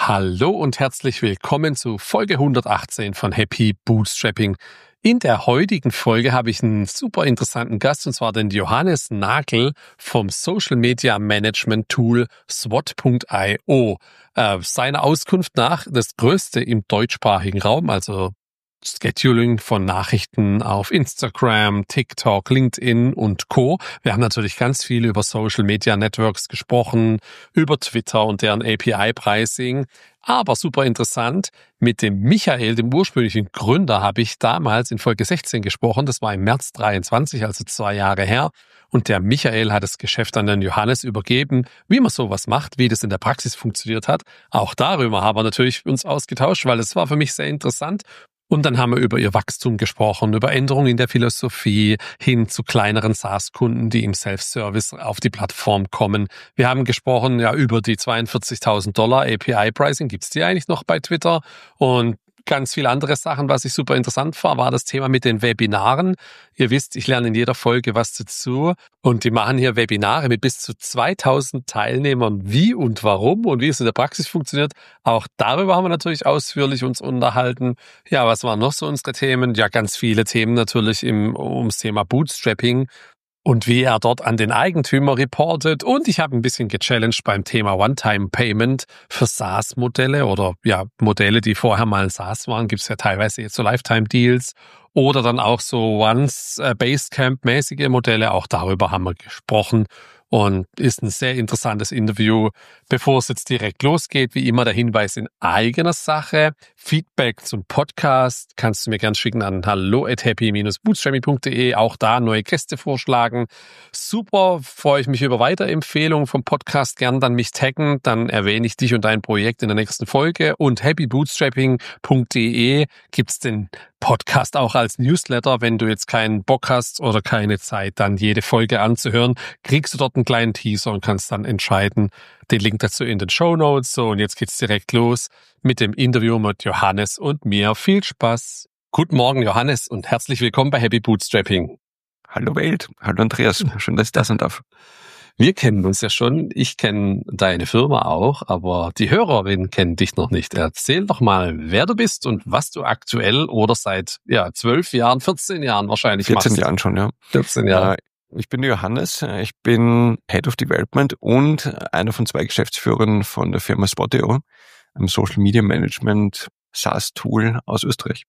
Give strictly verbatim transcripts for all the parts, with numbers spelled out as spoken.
Hallo und herzlich willkommen zu Folge hundertachtzehn von Happy Bootstrapping. In der heutigen Folge habe ich einen super interessanten Gast, und zwar den Johannes Nagel vom Social Media Management Tool S W O T punkt I O. Äh, seiner Auskunft nach das größte im deutschsprachigen Raum, also Scheduling von Nachrichten auf Instagram, TikTok, LinkedIn und Co. Wir haben natürlich ganz viel über Social Media Networks gesprochen, über Twitter und deren A P I-Pricing. Aber super interessant, mit dem Michael, dem ursprünglichen Gründer, habe ich damals in Folge sechzehn gesprochen. Das war im März dreiundzwanzig, also zwei Jahre her. Und der Michael hat das Geschäft an den Johannes übergeben, wie man sowas macht, wie das in der Praxis funktioniert hat. Auch darüber haben wir natürlich uns ausgetauscht, weil es war für mich sehr interessant. Und dann haben wir über ihr Wachstum gesprochen, über Änderungen in der Philosophie hin zu kleineren SaaS-Kunden, die im Self-Service auf die Plattform kommen. Wir haben gesprochen ja über die zweiundvierzigtausend Dollar A P I-Pricing, gibt's die eigentlich noch bei Twitter? Und ganz viele andere Sachen. Was ich super interessant war, war das Thema mit den Webinaren. Ihr wisst, ich lerne in jeder Folge was dazu. Und die machen hier Webinare mit bis zu zweitausend Teilnehmern. Wie und warum und wie es in der Praxis funktioniert. Auch darüber haben wir natürlich ausführlich uns unterhalten. Ja, was waren noch so unsere Themen? Ja, ganz viele Themen natürlich im, ums Thema Bootstrapping. Und wie er dort an den Eigentümer reportet. Und ich habe ein bisschen gechallenged beim Thema One-Time-Payment für SaaS-Modelle oder ja Modelle, die vorher mal ein SaaS waren. Gibt es ja teilweise jetzt so Lifetime-Deals oder dann auch so Once-Basecamp-mäßige Modelle. Auch darüber haben wir gesprochen. Und ist ein sehr interessantes Interview. Bevor es jetzt direkt losgeht, wie immer der Hinweis in eigener Sache. Feedback zum Podcast kannst du mir gerne schicken an hallo at happy dash bootstrapping punkt de. Auch da neue Gäste vorschlagen. Super, freue ich mich über Weiterempfehlungen vom Podcast. Gern dann mich taggen, dann erwähne ich dich und dein Projekt in der nächsten Folge. Und happy bootstrapping punkt de gibt's den Podcast auch als Newsletter. Wenn du jetzt keinen Bock hast oder keine Zeit, dann jede Folge anzuhören, kriegst du dort einen kleinen Teaser und kannst dann entscheiden. Den Link dazu in den Shownotes. So, und jetzt geht's direkt los mit dem Interview mit Johannes und mir. Viel Spaß. Guten Morgen, Johannes, und herzlich willkommen bei Happy Bootstrapping. Hallo Welt. Hallo Andreas. Schön, dass ich da sein darf. Wir kennen uns ja schon. Ich kenne deine Firma auch, aber die Hörerinnen kennen dich noch nicht. Erzähl doch mal, wer du bist und was du aktuell oder seit ja zwölf Jahren, vierzehn Jahren wahrscheinlich vierzehn machst. Jahren schon, ja. vierzehn Jahre. Ich bin der Johannes. Ich bin Head of Development und einer von zwei Geschäftsführern von der Firma S W O T punkt I O, einem Social Media Management SaaS-Tool aus Österreich.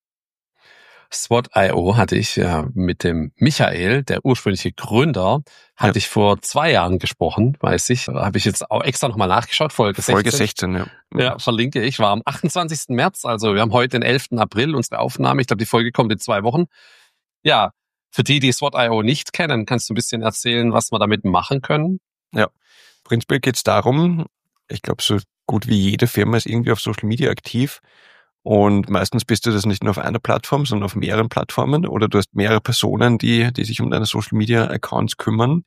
S W O T punkt I O hatte ich ja mit dem Michael, der ursprüngliche Gründer, hatte ja. ich vor zwei Jahren gesprochen, weiß ich. Habe ich jetzt auch extra nochmal nachgeschaut, Folge sechzehn. Folge sechzehn, ja. Ja, verlinke ich. War am achtundzwanzigsten März, also wir haben heute den elften April, unsere Aufnahme. Ich glaube, die Folge kommt in zwei Wochen. Ja, für die, die S W O T punkt I O nicht kennen, kannst du ein bisschen erzählen, was wir damit machen können? Ja, prinzipiell geht es darum, ich glaube, so gut wie jede Firma ist irgendwie auf Social Media aktiv. Und meistens bist du das nicht nur auf einer Plattform, sondern auf mehreren Plattformen oder du hast mehrere Personen, die, die sich um deine Social Media Accounts kümmern.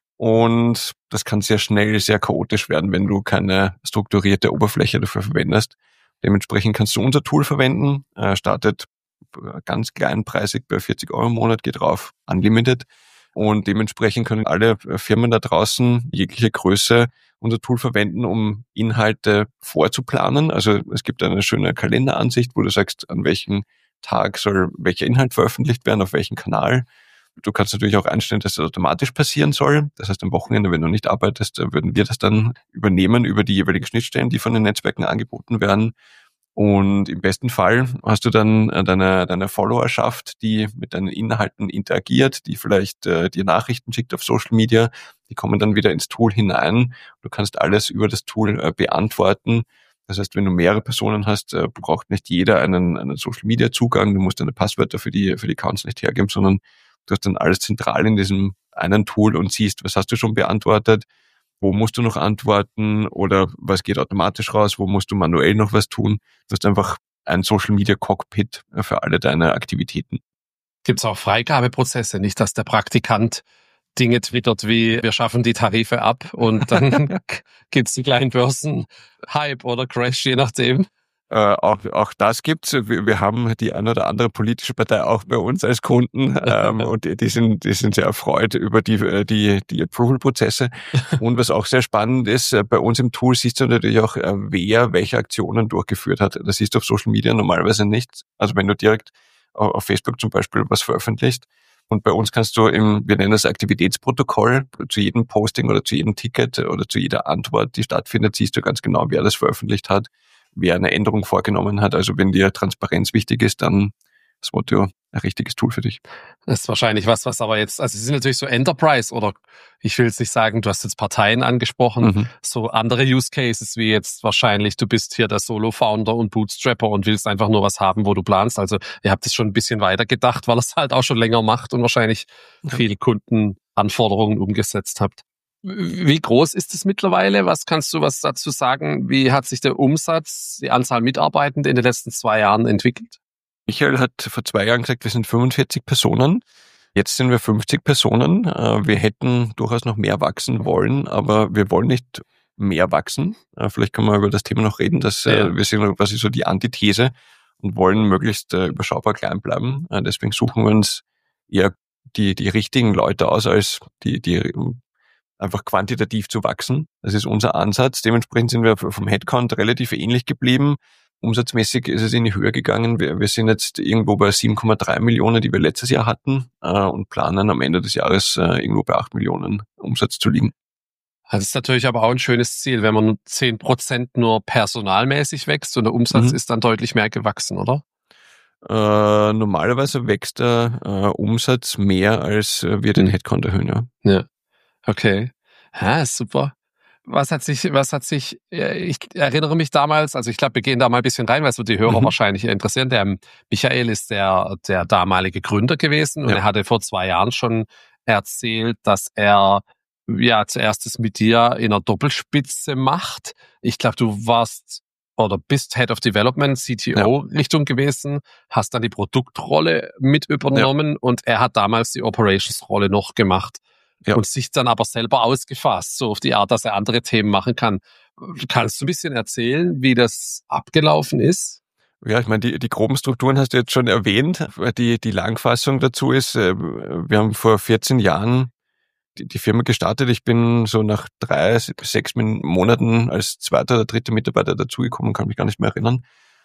Und das kann sehr schnell sehr chaotisch werden, wenn du keine strukturierte Oberfläche dafür verwendest. Dementsprechend kannst du unser Tool verwenden, äh, startet ganz kleinpreisig bei vierzig Euro im Monat, geht drauf, unlimited. Und dementsprechend können alle Firmen da draußen, jegliche Größe, unser Tool verwenden, um Inhalte vorzuplanen. Also es gibt eine schöne Kalenderansicht, wo du sagst, an welchem Tag soll welcher Inhalt veröffentlicht werden, auf welchem Kanal. Du kannst natürlich auch einstellen, dass das automatisch passieren soll. Das heißt, am Wochenende, wenn du nicht arbeitest, würden wir das dann übernehmen über die jeweiligen Schnittstellen, die von den Netzwerken angeboten werden. Und im besten Fall hast du dann deine, deine Followerschaft, die mit deinen Inhalten interagiert, die vielleicht äh, dir Nachrichten schickt auf Social Media, die kommen dann wieder ins Tool hinein. Du kannst alles über das Tool äh, beantworten. Das heißt, wenn du mehrere Personen hast, äh, braucht nicht jeder einen, einen Social Media Zugang. Du musst deine Passwörter für die, für die Accounts nicht hergeben, sondern du hast dann alles zentral in diesem einen Tool und siehst, was hast du schon beantwortet, wo musst du noch antworten oder was geht automatisch raus, wo musst du manuell noch was tun. Du hast einfach ein Social Media Cockpit für alle deine Aktivitäten. Gibt es auch Freigabeprozesse, nicht, dass der Praktikant Dinge twittert wie, wir schaffen die Tarife ab und dann gibt's die kleinen Börsen, Hype oder Crash, je nachdem. Äh, auch, auch das gibt's. Wir, wir haben die eine oder andere politische Partei auch bei uns als Kunden ähm, und die, die sind, die sind sehr erfreut über die, die, die Approval-Prozesse. Und was auch sehr spannend ist, bei uns im Tool siehst du natürlich auch, wer welche Aktionen durchgeführt hat. Das siehst du auf Social Media normalerweise nicht. Also wenn du direkt auf Facebook zum Beispiel was veröffentlicht. Und bei uns kannst du im, wir nennen das Aktivitätsprotokoll, zu jedem Posting oder zu jedem Ticket oder zu jeder Antwort, die stattfindet, siehst du ganz genau, wer das veröffentlicht hat, wer eine Änderung vorgenommen hat. Also wenn dir Transparenz wichtig ist, dann ist Swotio ein richtiges Tool für dich. Das ist wahrscheinlich was, was aber jetzt, also sie sind natürlich so Enterprise oder ich will jetzt nicht sagen, du hast jetzt Parteien angesprochen, mhm. so andere Use Cases wie jetzt wahrscheinlich, du bist hier der Solo-Founder und Bootstrapper und willst einfach nur was haben, wo du planst. Also ihr habt es schon ein bisschen weiter gedacht, weil es halt auch schon länger macht und wahrscheinlich ja. viele Kundenanforderungen umgesetzt habt. Wie groß ist es mittlerweile? Was kannst du was dazu sagen? Wie hat sich der Umsatz, die Anzahl Mitarbeitende in den letzten zwei Jahren entwickelt? Michael hat vor zwei Jahren gesagt, wir sind fünfundvierzig Personen. Jetzt sind wir fünfzig Personen. Wir hätten durchaus noch mehr wachsen wollen, aber wir wollen nicht mehr wachsen. Vielleicht können wir über das Thema noch reden. Dass ja. Wir sind quasi so die Antithese und wollen möglichst überschaubar klein bleiben. Deswegen suchen wir uns eher die, die richtigen Leute aus, als die, die einfach quantitativ zu wachsen. Das ist unser Ansatz. Dementsprechend sind wir vom Headcount relativ ähnlich geblieben. Umsatzmäßig ist es in die Höhe gegangen. Wir, wir sind jetzt irgendwo bei sieben Komma drei Millionen, die wir letztes Jahr hatten, äh, und planen am Ende des Jahres äh, irgendwo bei acht Millionen Umsatz zu liegen. Das ist natürlich aber auch ein schönes Ziel, wenn man zehn Prozent nur personalmäßig wächst und der Umsatz mhm. ist dann deutlich mehr gewachsen, oder? Äh, normalerweise wächst der äh, Umsatz mehr, als äh, wir den Headcount erhöhen, ja. Ja, okay. Ja, super. Was hat sich, was hat sich, ich erinnere mich damals, also ich glaube, wir gehen da mal ein bisschen rein, weil es wird die Hörer mhm. wahrscheinlich interessieren. Der Michael ist der, der damalige Gründer gewesen und ja. er hatte vor zwei Jahren schon erzählt, dass er ja zuerst das mit dir in einer Doppelspitze macht. Ich glaube, du warst oder bist Head of Development, C T O-Richtung ja. gewesen, hast dann die Produktrolle mit übernommen ja. und er hat damals die Operations-Rolle noch gemacht. Ja. Und sich dann aber selber ausgefasst, so auf die Art, dass er andere Themen machen kann. Kannst du ein bisschen erzählen, wie das abgelaufen ist? Ja, ich meine, die, die groben Strukturen hast du jetzt schon erwähnt. Die, die Langfassung dazu ist, wir haben vor vierzehn Jahren die, die Firma gestartet. Ich bin so nach drei, sechs Monaten als zweiter oder dritter Mitarbeiter dazugekommen, kann mich gar nicht mehr erinnern.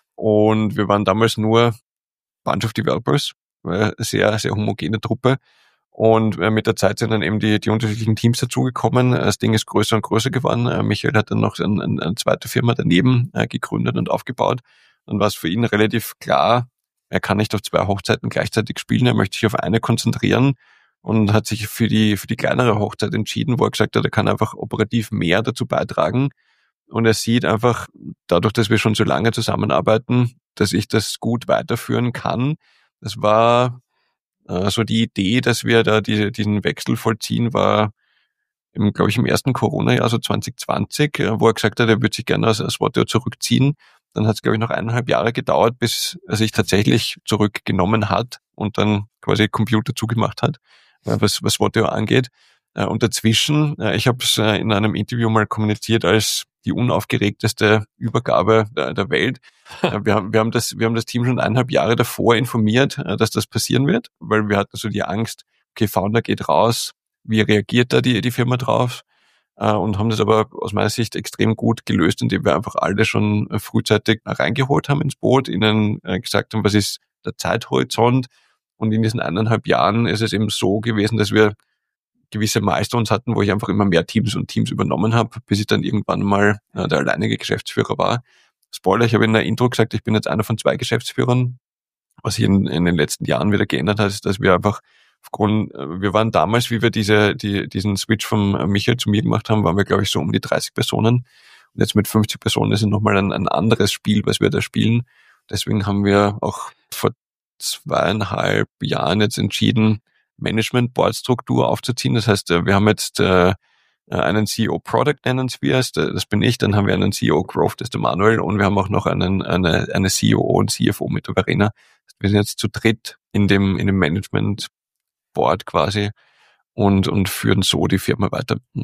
Und wir waren damals nur Bunch of Developers, sehr, sehr homogene Truppe. Und mit der Zeit sind dann eben die, die unterschiedlichen Teams dazugekommen. Das Ding ist größer und größer geworden. Michael hat dann noch eine, eine zweite Firma daneben gegründet und aufgebaut. Dann war es für ihn relativ klar, er kann nicht auf zwei Hochzeiten gleichzeitig spielen. Er möchte sich auf eine konzentrieren und hat sich für die, für die kleinere Hochzeit entschieden, wo er gesagt hat, er kann einfach operativ mehr dazu beitragen. Und er sieht einfach, dadurch, dass wir schon so lange zusammenarbeiten, dass ich das gut weiterführen kann. Das war Also die Idee, dass wir da die, diesen Wechsel vollziehen, war, im, glaube ich, im ersten Corona-Jahr, so zwanzig zwanzig, wo er gesagt hat, er würde sich gerne aus Swotio zurückziehen. Dann hat es, glaube ich, noch eineinhalb Jahre gedauert, bis er sich tatsächlich zurückgenommen hat und dann quasi Computer zugemacht hat, was, was Swotio angeht. Und dazwischen, ich habe es in einem Interview mal kommuniziert als die unaufgeregteste Übergabe der, der Welt. Wir haben, wir haben das, wir haben das Team schon eineinhalb Jahre davor informiert, dass das passieren wird, weil wir hatten so die Angst, okay, Founder geht raus, wie reagiert da die, die Firma drauf? Und haben das aber aus meiner Sicht extrem gut gelöst, indem wir einfach alle schon frühzeitig reingeholt haben ins Boot, ihnen gesagt haben, was ist der Zeithorizont? Und in diesen eineinhalb Jahren ist es eben so gewesen, dass wir gewisse Milestones hatten, wo ich einfach immer mehr Teams und Teams übernommen habe, bis ich dann irgendwann mal äh, der alleinige Geschäftsführer war. Spoiler, ich habe in der Intro gesagt, ich bin jetzt einer von zwei Geschäftsführern. Was sich in, in den letzten Jahren wieder geändert hat, ist, dass wir einfach aufgrund, äh, wir waren damals, wie wir diese, die, diesen Switch vom äh, Michael zu mir gemacht haben, waren wir, glaube ich, so um die dreißig Personen. Und jetzt mit fünfzig Personen ist es nochmal ein, ein anderes Spiel, was wir da spielen. Deswegen haben wir auch vor zweieinhalb Jahren jetzt entschieden, Management-Board-Struktur aufzuziehen. Das heißt, wir haben jetzt äh, einen C E O Product, nennen wir es, das bin ich, dann haben wir einen C E O Growth, das ist der Manuel, und wir haben auch noch einen, eine, eine C E O und C F O mit der Verena. Wir sind jetzt zu dritt in dem, in dem Management-Board quasi und, und führen so die Firma weiter. Hm.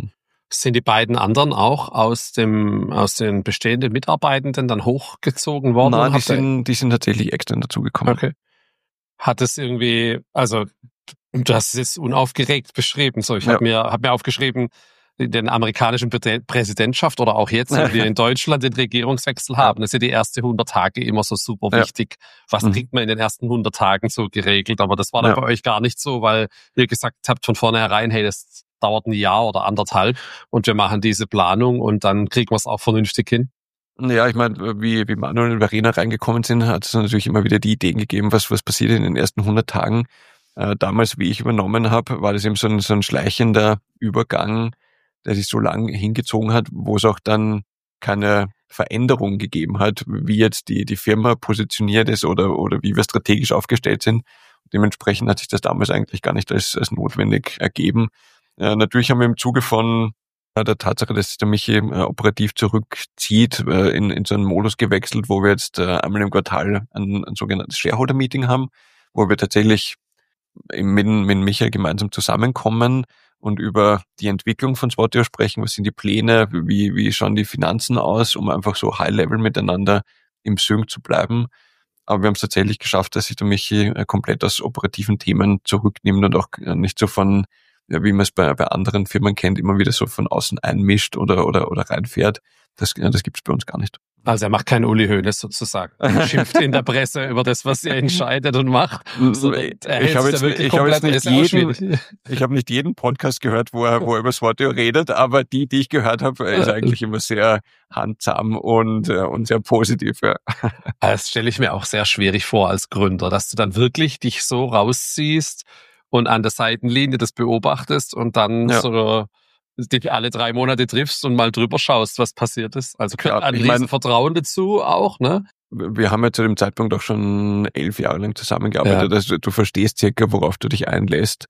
Sind die beiden anderen auch aus dem aus den bestehenden Mitarbeitenden dann hochgezogen worden? Nein, die sind, die sind tatsächlich extern dazugekommen. Okay. Hat es irgendwie, also du hast es jetzt unaufgeregt beschrieben, so ich Ja. habe mir hab mir aufgeschrieben, in der amerikanischen Prä- Präsidentschaft oder auch jetzt, wenn wir in Deutschland den Regierungswechsel haben, ist ja die ersten hundert Tage immer so super Ja. wichtig. Was Mhm. kriegt man in den ersten hundert Tagen so geregelt? Aber das war dann Ja. bei euch gar nicht so, weil ihr gesagt habt von vornherein, hey, das dauert ein Jahr oder anderthalb und wir machen diese Planung und dann kriegen wir es auch vernünftig hin. Ja, ich meine, wie, wie Manuel und Verena reingekommen sind, hat es natürlich immer wieder die Ideen gegeben, was, was passiert in den ersten hundert Tagen. Äh, damals, wie ich übernommen habe, war das eben so ein, so ein schleichender Übergang, der sich so lang hingezogen hat, wo es auch dann keine Veränderung gegeben hat, wie jetzt die, die Firma positioniert ist oder, oder wie wir strategisch aufgestellt sind. Dementsprechend hat sich das damals eigentlich gar nicht als, als notwendig ergeben. Äh, natürlich haben wir im Zuge von äh, der Tatsache, dass der Michi äh, operativ zurückzieht, äh, in, in so einen Modus gewechselt, wo wir jetzt äh, einmal im Quartal ein, ein sogenanntes Shareholder-Meeting haben, wo wir tatsächlich mit, mit Michael gemeinsam zusammenkommen und über die Entwicklung von Spotio sprechen. Was sind die Pläne? Wie, wie schauen die Finanzen aus, um einfach so High-Level miteinander im Sync zu bleiben? Aber wir haben es tatsächlich geschafft, dass sich der Michi komplett aus operativen Themen zurücknimmt und auch nicht so von, ja, wie man es bei, bei anderen Firmen kennt, immer wieder so von außen einmischt oder, oder, oder reinfährt. Das, das gibt es bei uns gar nicht. Also er macht keinen Uli Hoeneß sozusagen. Er schimpft in der Presse über das, was er entscheidet und macht. So, ich habe jetzt, ich hab jetzt nicht jeden, ich habe nicht jeden Podcast gehört, wo er, wo er über Spotio redet, aber die, die ich gehört habe, ist eigentlich immer sehr handsam und, und sehr positiv. Ja. Das stelle ich mir auch sehr schwierig vor als Gründer, dass du dann wirklich dich so rausziehst und an der Seitenlinie das beobachtest und dann ja. so dich alle drei Monate triffst und mal drüber schaust, was passiert ist. Also ja, ein ich riesen mein, Vertrauen dazu auch, ne? Wir haben ja zu dem Zeitpunkt auch schon elf Jahre lang zusammengearbeitet. Ja. Also du verstehst circa, worauf du dich einlässt.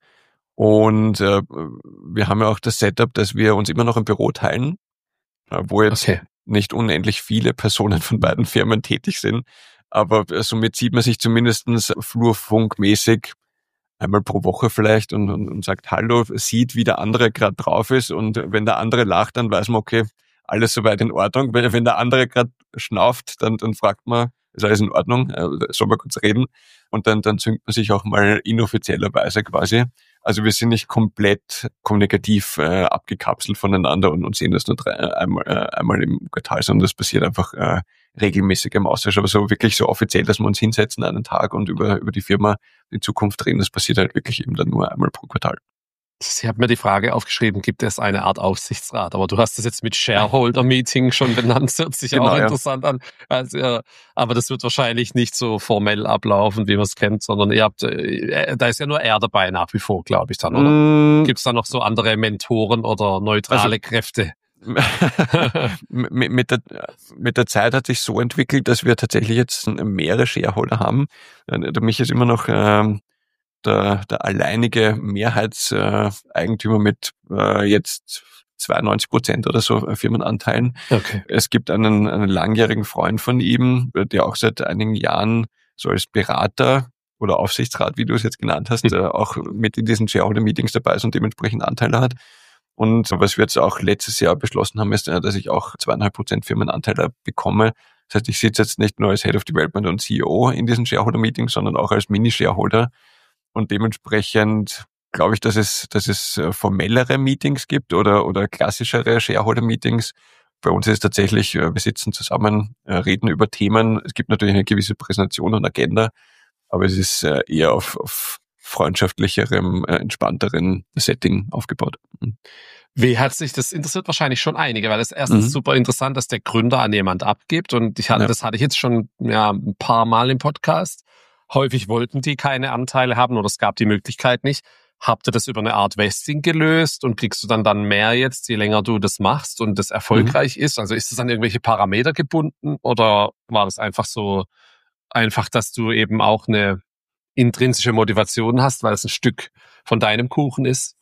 Und äh, wir haben ja auch das Setup, dass wir uns immer noch ein Büro teilen, wo jetzt okay. nicht unendlich viele Personen von beiden Firmen tätig sind. Aber somit sieht man sich zumindest flurfunkmäßig einmal pro Woche vielleicht und, und, und sagt Hallo, sieht, wie der andere gerade drauf ist und wenn der andere lacht, dann weiß man, okay, alles soweit in Ordnung. Wenn, wenn der andere gerade schnauft, dann, dann fragt man, ist alles in Ordnung, äh, soll man kurz reden und dann, dann züngt man sich auch mal inoffiziellerweise quasi. Also wir sind nicht komplett kommunikativ äh, abgekapselt voneinander und, und sehen das nur drei, einmal, äh, einmal im Quartal, sondern das passiert einfach äh, regelmäßig im Austausch, aber so wirklich so offiziell, dass wir uns hinsetzen einen Tag und über über die Firma in Zukunft reden, das passiert halt wirklich eben dann nur einmal pro Quartal. Ich habe mir die Frage aufgeschrieben, gibt es eine Art Aufsichtsrat? Aber du hast das jetzt mit Shareholder-Meeting schon benannt, das hört sich genau, auch interessant ja. an. Also, aber das wird wahrscheinlich nicht so formell ablaufen, wie man es kennt, sondern ihr habt, äh, da ist ja nur er dabei nach wie vor, glaube ich dann, oder? Mm. Gibt es da noch so andere Mentoren oder neutrale also, Kräfte? mit, mit, der, mit der Zeit hat sich so entwickelt, dass wir tatsächlich jetzt mehrere Shareholder haben. Der Michi ist immer noch ähm, der, der alleinige Mehrheitseigentümer mit äh, jetzt zweiundneunzig Prozent oder so Firmenanteilen. Okay. Es gibt einen, einen langjährigen Freund von ihm, der auch seit einigen Jahren so als Berater oder Aufsichtsrat, wie du es jetzt genannt hast, mhm. äh, auch mit in diesen Shareholder-Meetings dabei ist und dementsprechend Anteile hat. Und was wir jetzt auch letztes Jahr beschlossen haben, ist, dass ich auch zweieinhalb Prozent Firmenanteile bekomme. Das heißt, ich sitze jetzt nicht nur als Head of Development und C E O in diesen Shareholder-Meetings, sondern auch als Mini-Shareholder. Und dementsprechend glaube ich, dass es, dass es formellere Meetings gibt oder, oder klassischere Shareholder-Meetings. Bei uns ist es tatsächlich, wir sitzen zusammen, reden über Themen. Es gibt natürlich eine gewisse Präsentation und Agenda, aber es ist eher auf, auf freundschaftlicherem, entspannteren Setting aufgebaut. Wie hat sich, das interessiert wahrscheinlich schon einige, weil es erstens mhm. super interessant, dass der Gründer an jemand abgibt und ich hatte, ja. das hatte ich jetzt schon ja, ein paar Mal im Podcast. Häufig wollten die keine Anteile haben oder es gab die Möglichkeit nicht. Habt ihr das über eine Art Vesting gelöst und kriegst du dann dann mehr jetzt, je länger du das machst und das erfolgreich mhm. ist? Also ist das an irgendwelche Parameter gebunden oder war das einfach so einfach, dass du eben auch eine intrinsische Motivation hast, weil es ein Stück von deinem Kuchen ist?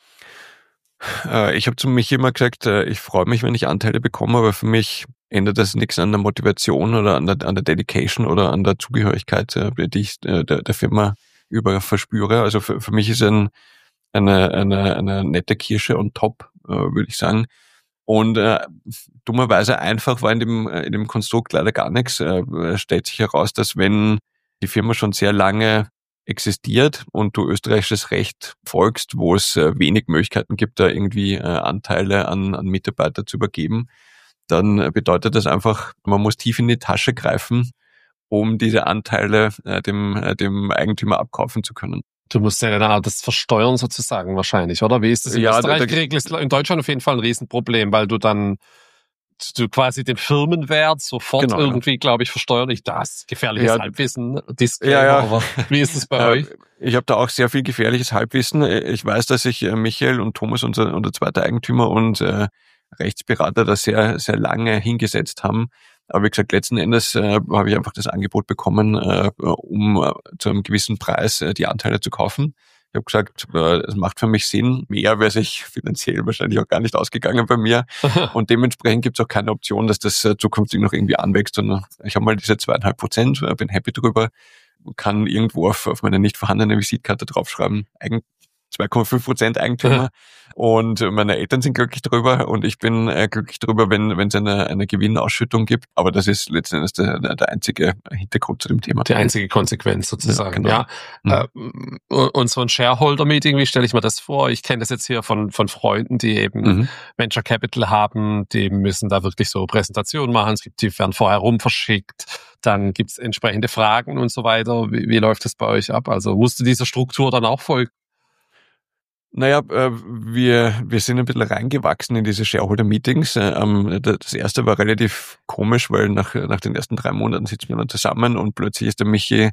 Ich habe zu mich immer gesagt, ich freue mich, wenn ich Anteile bekomme, aber für mich ändert das nichts an der Motivation oder an der, an der Dedication oder an der Zugehörigkeit, die ich der, der Firma über verspüre. Also für, für mich ist ein, eine, eine, eine nette Kirsche on top, äh, würde ich sagen. Und äh, dummerweise einfach war in dem, in dem Konstrukt leider gar nichts. Äh, stellt sich heraus, dass wenn die Firma schon sehr lange existiert und du österreichisches Recht folgst, wo es äh, wenig Möglichkeiten gibt, da irgendwie äh, Anteile an, an Mitarbeiter zu übergeben, dann äh, bedeutet das einfach, man muss tief in die Tasche greifen, um diese Anteile äh, dem, äh, dem Eigentümer abkaufen zu können. Du musst ja dann auch das versteuern sozusagen wahrscheinlich, oder? Wie ist das in Ja, Österreich da- geregelt? Ist in Deutschland auf jeden Fall ein Riesenproblem, weil du dann du quasi den Firmenwert sofort Genau, irgendwie, ja. glaube ich, versteuerlich. Das gefährliches Ja. Halbwissen, Disclaimer, Ja, ja. aber wie ist es bei Äh, euch? Ich habe da auch sehr viel gefährliches Halbwissen. Ich weiß, dass sich äh, Michael und Thomas, unser, unser zweiter Eigentümer und äh, Rechtsberater, da sehr, sehr lange hingesetzt haben. Aber wie gesagt, letzten Endes äh, habe ich einfach das Angebot bekommen, äh, um äh, zu einem gewissen Preis äh, die Anteile zu kaufen. Ich habe gesagt, äh, es macht für mich Sinn. Mehr wäre sich finanziell wahrscheinlich auch gar nicht ausgegangen bei mir. Und dementsprechend gibt es auch keine Option, dass das äh, zukünftig noch irgendwie anwächst. Und ich habe mal diese zweieinhalb Prozent, äh, bin happy drüber, kann irgendwo auf, auf meine nicht vorhandene Visitkarte draufschreiben, Eigen, zwei Komma fünf Prozent Eigentümer. Und meine Eltern sind glücklich drüber und ich bin äh, glücklich drüber, wenn wenn es eine, eine Gewinnausschüttung gibt. Aber das ist letzten Endes der, der, der einzige Hintergrund zu dem Thema. Die einzige Konsequenz sozusagen, ja. Genau. ja. Mhm. Äh, und so ein Shareholder-Meeting, wie stelle ich mir das vor? Ich kenne das jetzt hier von von Freunden, die eben Mhm. Venture Capital haben, die müssen da wirklich so Präsentationen machen. Es gibt, die werden vorher rum verschickt. Dann gibt's entsprechende Fragen und so weiter. Wie, wie läuft das bei euch ab? Also musst du dieser Struktur dann auch folgen? Naja, äh, wir, wir sind ein bisschen reingewachsen in diese Shareholder-Meetings. Äh, ähm, das erste war relativ komisch, weil nach, nach den ersten drei Monaten sitzen wir dann zusammen und plötzlich ist der Michi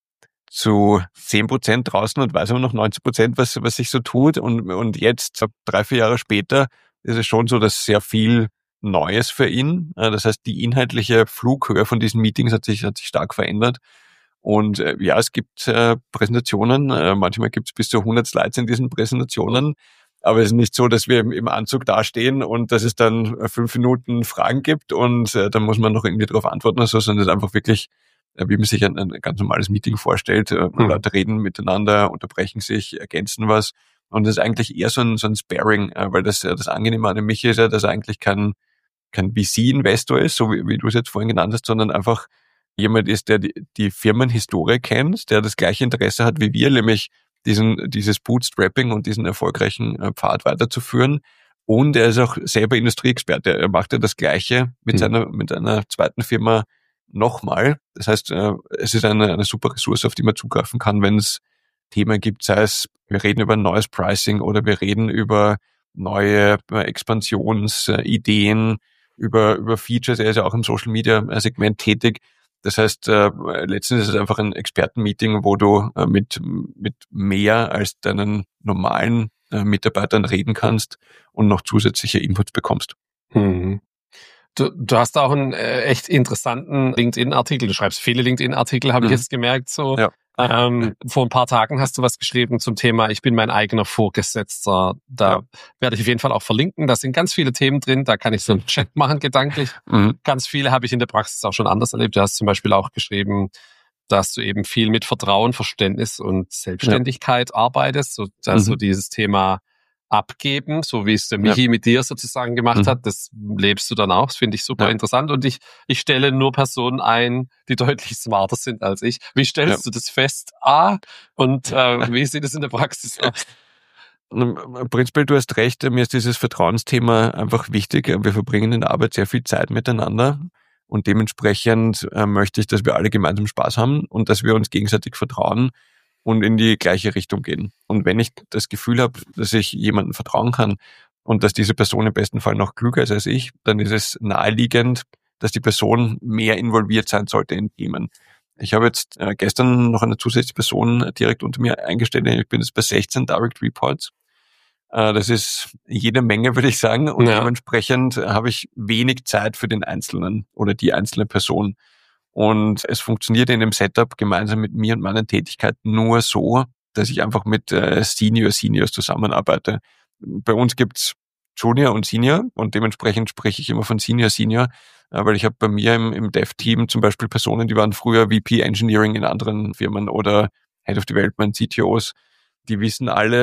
zu zehn Prozent draußen und weiß aber noch neunzig Prozent, was, was sich so tut. Und, und jetzt, drei, vier Jahre später, ist es schon so, dass sehr viel Neues für ihn. Äh, das heißt, die inhaltliche Flughöhe von diesen Meetings hat sich, hat sich stark verändert. Und äh, ja, es gibt äh, Präsentationen, äh, manchmal gibt es bis zu hundert Slides in diesen Präsentationen, aber es ist nicht so, dass wir im, im Anzug dastehen und dass es dann fünf Minuten Fragen gibt und äh, dann muss man noch irgendwie darauf antworten oder so, sondern es ist einfach wirklich, äh, wie man sich ein, ein ganz normales Meeting vorstellt. Äh, Hm. Leute reden miteinander, unterbrechen sich, ergänzen was und das ist eigentlich eher so ein, so ein Sparring, äh, weil das, äh, das Angenehme an dem Michi ist ja, dass er eigentlich kein, kein V C-Investor ist, so wie, wie du es jetzt vorhin genannt hast, sondern einfach jemand ist, der die, die Firmenhistorie kennt, der das gleiche Interesse hat wie wir, nämlich diesen, dieses Bootstrapping und diesen erfolgreichen äh, Pfad weiterzuführen. Und er ist auch selber Industrieexperte. Er macht ja das Gleiche mit Hm. seiner, mit einer zweiten Firma nochmal. Das heißt, äh, es ist eine, eine super Ressource, auf die man zugreifen kann, wenn es Themen gibt, sei es, wir reden über neues Pricing oder wir reden über neue äh, Expansionsideen, über, über Features. Er ist ja auch im Social Media Segment tätig. Das heißt, äh, letztens ist es einfach ein Expertenmeeting, wo du äh, mit, mit mehr als deinen normalen äh, Mitarbeitern reden kannst und noch zusätzliche Inputs bekommst. Hm. Du, du hast auch einen äh, echt interessanten LinkedIn-Artikel. Du schreibst viele LinkedIn-Artikel, habe Mhm. ich jetzt gemerkt. So. Ja. Ähm, vor ein paar Tagen hast du was geschrieben zum Thema Ich bin mein eigener Vorgesetzter. Da Ja. werde ich auf jeden Fall auch verlinken. Da sind ganz viele Themen drin. Da kann ich so einen Check machen, gedanklich. Mhm. Ganz viele habe ich in der Praxis auch schon anders erlebt. Du hast zum Beispiel auch geschrieben, dass du eben viel mit Vertrauen, Verständnis und Selbstständigkeit arbeitest. So, also Mhm. dieses Thema abgeben, so wie es der Michi Ja. mit dir sozusagen gemacht Mhm. hat, das lebst du dann auch. Das finde ich super Ja. interessant. Und ich, ich stelle nur Personen ein, die deutlich smarter sind als ich. Wie stellst Ja. du das fest? A, und äh, wie sieht es in der Praxis aus? Prinzipiell, du hast recht, mir ist dieses Vertrauensthema einfach wichtig. Wir verbringen in der Arbeit sehr viel Zeit miteinander und dementsprechend äh, möchte ich, dass wir alle gemeinsam Spaß haben und dass wir uns gegenseitig vertrauen und in die gleiche Richtung gehen. Und wenn ich das Gefühl habe, dass ich jemandem vertrauen kann und dass diese Person im besten Fall noch klüger ist als ich, dann ist es naheliegend, dass die Person mehr involviert sein sollte in Themen. Ich habe jetzt äh, gestern noch eine zusätzliche Person direkt unter mir eingestellt. Ich bin jetzt bei sechzehn Direct Reports. Äh, das ist jede Menge, würde ich sagen. Und Ja. dementsprechend habe ich wenig Zeit für den Einzelnen oder die einzelne Person. Und es funktioniert in dem Setup gemeinsam mit mir und meinen Tätigkeiten nur so, dass ich einfach mit äh, Senior Seniors zusammenarbeite. Bei uns gibt's Junior und Senior und dementsprechend spreche ich immer von Senior Senior, äh, weil ich habe bei mir im, im Dev-Team zum Beispiel Personen, die waren früher V P Engineering in anderen Firmen oder Head of Development, C T Os. Die wissen alle,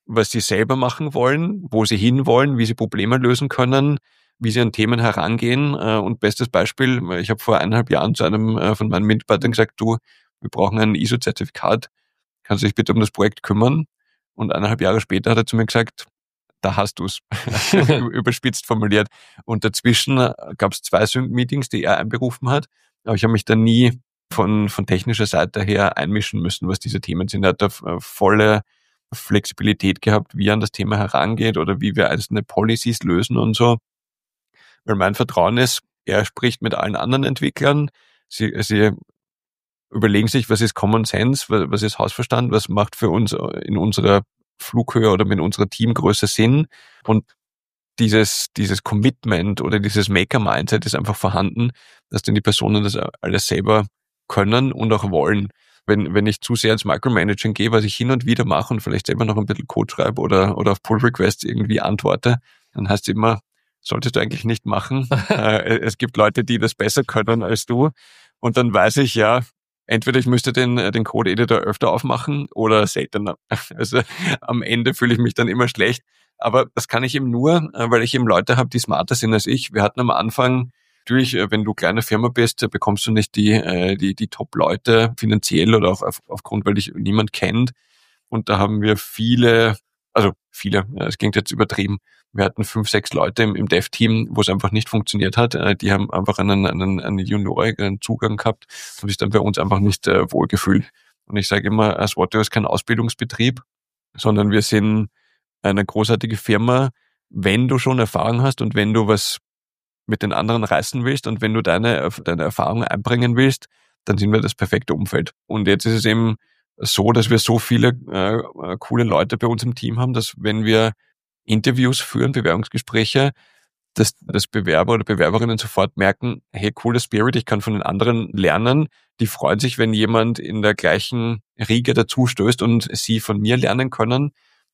was sie selber machen wollen, wo sie hinwollen, wie sie Probleme lösen können, wie sie an Themen herangehen. Und bestes Beispiel, ich habe vor eineinhalb Jahren zu einem von meinen Mitarbeitern gesagt, du, wir brauchen ein I S O-Zertifikat, kannst du dich bitte um das Projekt kümmern? Und eineinhalb Jahre später hat er zu mir gesagt, da hast du's, überspitzt formuliert. Und dazwischen gab es zwei Sync-Meetings, die er einberufen hat, aber ich habe mich da nie von, von technischer Seite her einmischen müssen, was diese Themen sind. Er hat da volle Flexibilität gehabt, wie er an das Thema herangeht oder wie wir einzelne Policies lösen und so. Weil mein Vertrauen ist, er spricht mit allen anderen Entwicklern, sie, sie überlegen sich, was ist Common Sense, was ist Hausverstand, was macht für uns in unserer Flughöhe oder mit unserer Teamgröße Sinn. Und dieses, dieses Commitment oder dieses Maker-Mindset ist einfach vorhanden, dass dann die Personen das alles selber können und auch wollen. Wenn, wenn ich zu sehr ins Micromanaging gehe, was ich hin und wieder mache und vielleicht selber noch ein bisschen Code schreibe oder, oder auf Pull-Requests irgendwie antworte, dann heißt es immer, solltest du eigentlich nicht machen. äh, es gibt Leute, die das besser können als du. Und dann weiß ich, ja, entweder ich müsste den, den Code-Editor öfter aufmachen oder seltener. Also am Ende fühle ich mich dann immer schlecht. Aber das kann ich eben nur, weil ich eben Leute habe, die smarter sind als ich. Wir hatten am Anfang, natürlich, wenn du kleine Firma bist, bekommst du nicht die, die, die Top-Leute finanziell oder auch auf, aufgrund, weil dich niemand kennt. Und da haben wir viele, also viele, es klingt jetzt übertrieben, wir hatten fünf, sechs Leute im, im Dev-Team, wo es einfach nicht funktioniert hat. Die haben einfach einen, einen, einen juniorigen Zugang gehabt und sich dann bei uns einfach nicht äh, wohlgefühlt. Und ich sage immer, Swatio ist kein Ausbildungsbetrieb, sondern wir sind eine großartige Firma, wenn du schon Erfahrung hast und wenn du was mit den anderen reißen willst und wenn du deine, deine Erfahrung einbringen willst, dann sind wir das perfekte Umfeld. Und jetzt ist es eben so, dass wir so viele äh, coole Leute bei uns im Team haben, dass wenn wir Interviews führen, Bewerbungsgespräche, dass, dass Bewerber oder Bewerberinnen sofort merken, hey, cooler Spirit, ich kann von den anderen lernen. Die freuen sich, wenn jemand in der gleichen Riege dazustößt und sie von mir lernen können.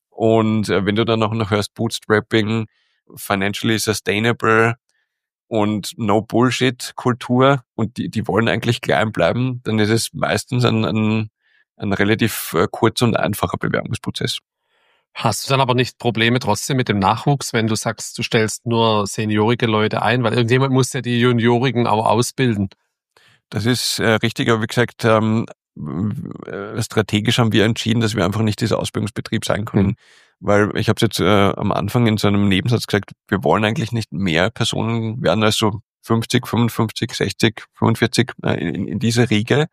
Und äh, wenn du dann auch noch hörst, Bootstrapping, financially sustainable und No-Bullshit-Kultur und die, die wollen eigentlich klein bleiben, dann ist es meistens ein, ein, ein relativ äh, kurzer und einfacher Bewerbungsprozess. Hast du dann aber nicht Probleme trotzdem mit dem Nachwuchs, wenn du sagst, du stellst nur seniorige Leute ein, weil irgendjemand muss ja die Juniorigen auch ausbilden? Das ist äh, richtig, aber wie gesagt, ähm, strategisch haben wir entschieden, dass wir einfach nicht dieser Ausbildungsbetrieb sein können. Mhm. Weil ich habe es jetzt äh, am Anfang in so einem Nebensatz gesagt, wir wollen eigentlich nicht mehr Personen werden als so fünfzig, fünfundfünfzig, sechzig, fünfundvierzig äh, in, in diese Riege.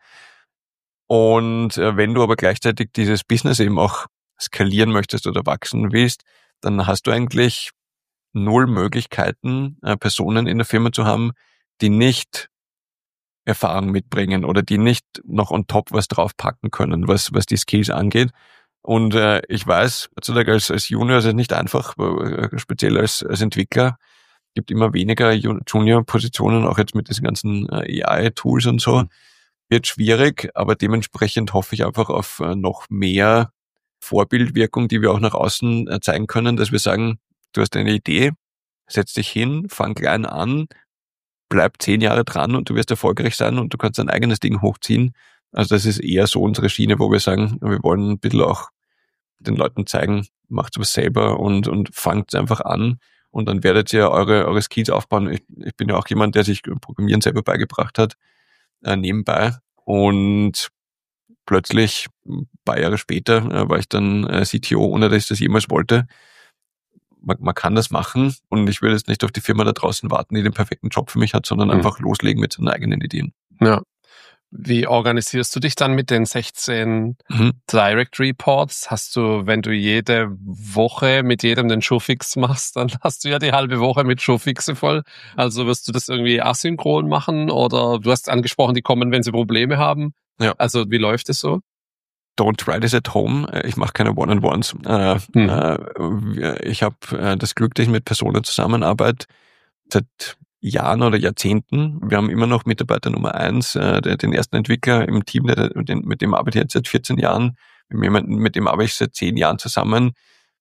Und äh, wenn du aber gleichzeitig dieses Business eben auch skalieren möchtest oder wachsen willst, dann hast du eigentlich null Möglichkeiten, äh, Personen in der Firma zu haben, die nicht Erfahrung mitbringen oder die nicht noch on top was draufpacken können, was was die Skills angeht. Und äh, ich weiß, heutzutage als, als Junior ist es nicht einfach, äh, speziell als, als Entwickler. Gibt immer weniger Junior-Positionen, auch jetzt mit diesen ganzen äh, A I-Tools und so. Mhm. Wird schwierig, aber dementsprechend hoffe ich einfach auf äh, noch mehr Vorbildwirkung, die wir auch nach außen äh, zeigen können, dass wir sagen, du hast eine Idee, setz dich hin, fang klein an, bleib zehn Jahre dran und du wirst erfolgreich sein und du kannst dein eigenes Ding hochziehen. Also das ist eher so unsere Schiene, wo wir sagen, wir wollen ein bisschen auch den Leuten zeigen, macht was selber und, und fangt einfach an und dann werdet ihr eure, eure Skills aufbauen. Ich, ich bin ja auch jemand, der sich Programmieren selber beigebracht hat, äh, nebenbei und plötzlich, ein paar Jahre später, äh, war ich dann äh, C T O, ohne dass ich das jemals wollte. Man, man kann das machen und ich will jetzt nicht auf die Firma da draußen warten, die den perfekten Job für mich hat, sondern mhm. einfach loslegen mit seinen eigenen Ideen. Ja. Wie organisierst du dich dann mit den sechzehn mhm. Direct Reports? Hast du, wenn du jede Woche mit jedem den Showfix machst, dann hast du ja die halbe Woche mit Showfixe voll. Also wirst du das irgendwie asynchron machen oder du hast angesprochen, die kommen, wenn sie Probleme haben. Ja. Also wie läuft es so? Don't try this at home. Ich mache keine One-on-Ones. Äh, hm. äh, ich habe äh, das Glück, dass ich mit Personen zusammenarbeite seit Jahren oder Jahrzehnten. Wir haben immer noch Mitarbeiter Nummer eins, äh, der, den ersten Entwickler im Team, der, den, mit dem arbeite ich jetzt seit vierzehn Jahren. Mit jemanden, mit dem arbeite ich seit zehn Jahren zusammen.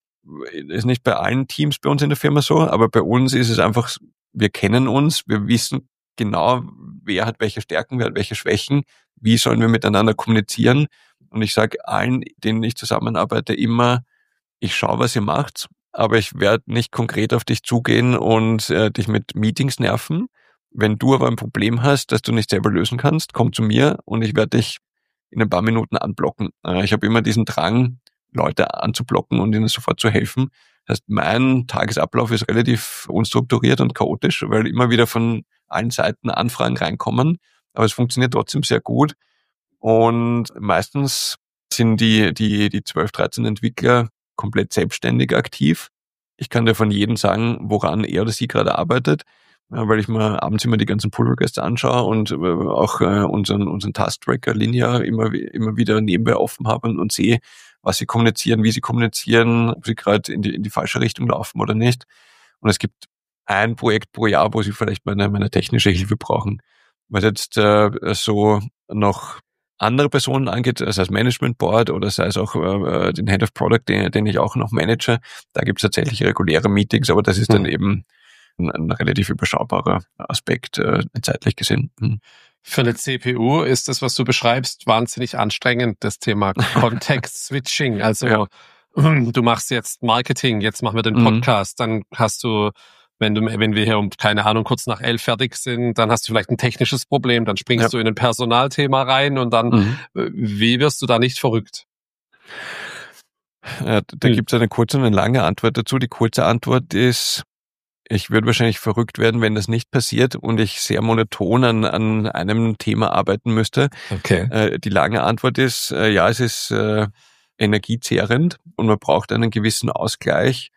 Ist nicht bei allen Teams bei uns in der Firma so, aber bei uns ist es einfach, wir kennen uns, wir wissen genau, wer hat welche Stärken, wer hat welche Schwächen, wie sollen wir miteinander kommunizieren. Und ich sage allen, denen ich zusammenarbeite, immer, ich schaue, was ihr macht, aber ich werde nicht konkret auf dich zugehen und äh, dich mit Meetings nerven. Wenn du aber ein Problem hast, das du nicht selber lösen kannst, komm zu mir und ich werde dich in ein paar Minuten anblocken. Äh, ich habe immer diesen Drang, Leute anzublocken und ihnen sofort zu helfen. Das heißt, mein Tagesablauf ist relativ unstrukturiert und chaotisch, weil immer wieder von allen Seiten Anfragen reinkommen, aber es funktioniert trotzdem sehr gut. Und meistens sind die, die, die zwölf, dreizehn Entwickler komplett selbstständig aktiv. Ich kann dir von jedem sagen, woran er oder sie gerade arbeitet, weil ich mir abends immer die ganzen Pull-Requests anschaue und auch unseren, unseren Task-Tracker linear immer, immer wieder nebenbei offen habe und, und sehe, was sie kommunizieren, wie sie kommunizieren, ob sie gerade in die, in die falsche Richtung laufen oder nicht. Und es gibt ein Projekt pro Jahr, wo sie vielleicht meine, meine technische Hilfe brauchen. Was jetzt äh, so noch andere Personen angeht, sei es Management Board oder sei es auch äh, den Head of Product, den, den ich auch noch manage, da gibt es tatsächlich reguläre Meetings, aber das ist mhm. dann eben ein, ein relativ überschaubarer Aspekt, äh, zeitlich gesehen. Mhm. Für eine C P U ist das, was du beschreibst, wahnsinnig anstrengend, das Thema Context Switching. Also ja. Du machst jetzt Marketing, jetzt machen wir den Podcast, mhm. dann hast du, wenn du, wenn wir hier um, keine Ahnung, kurz nach elf fertig sind, dann hast du vielleicht ein technisches Problem, dann springst ja. du in ein Personalthema rein und dann, mhm. wie wirst du da nicht verrückt? Ja, da hm. gibt es eine kurze und eine lange Antwort dazu. Die kurze Antwort ist, ich würde wahrscheinlich verrückt werden, wenn das nicht passiert und ich sehr monoton an, an einem Thema arbeiten müsste. Okay. Äh, die lange Antwort ist, äh, ja, es ist äh, energiezehrend und man braucht einen gewissen Ausgleich.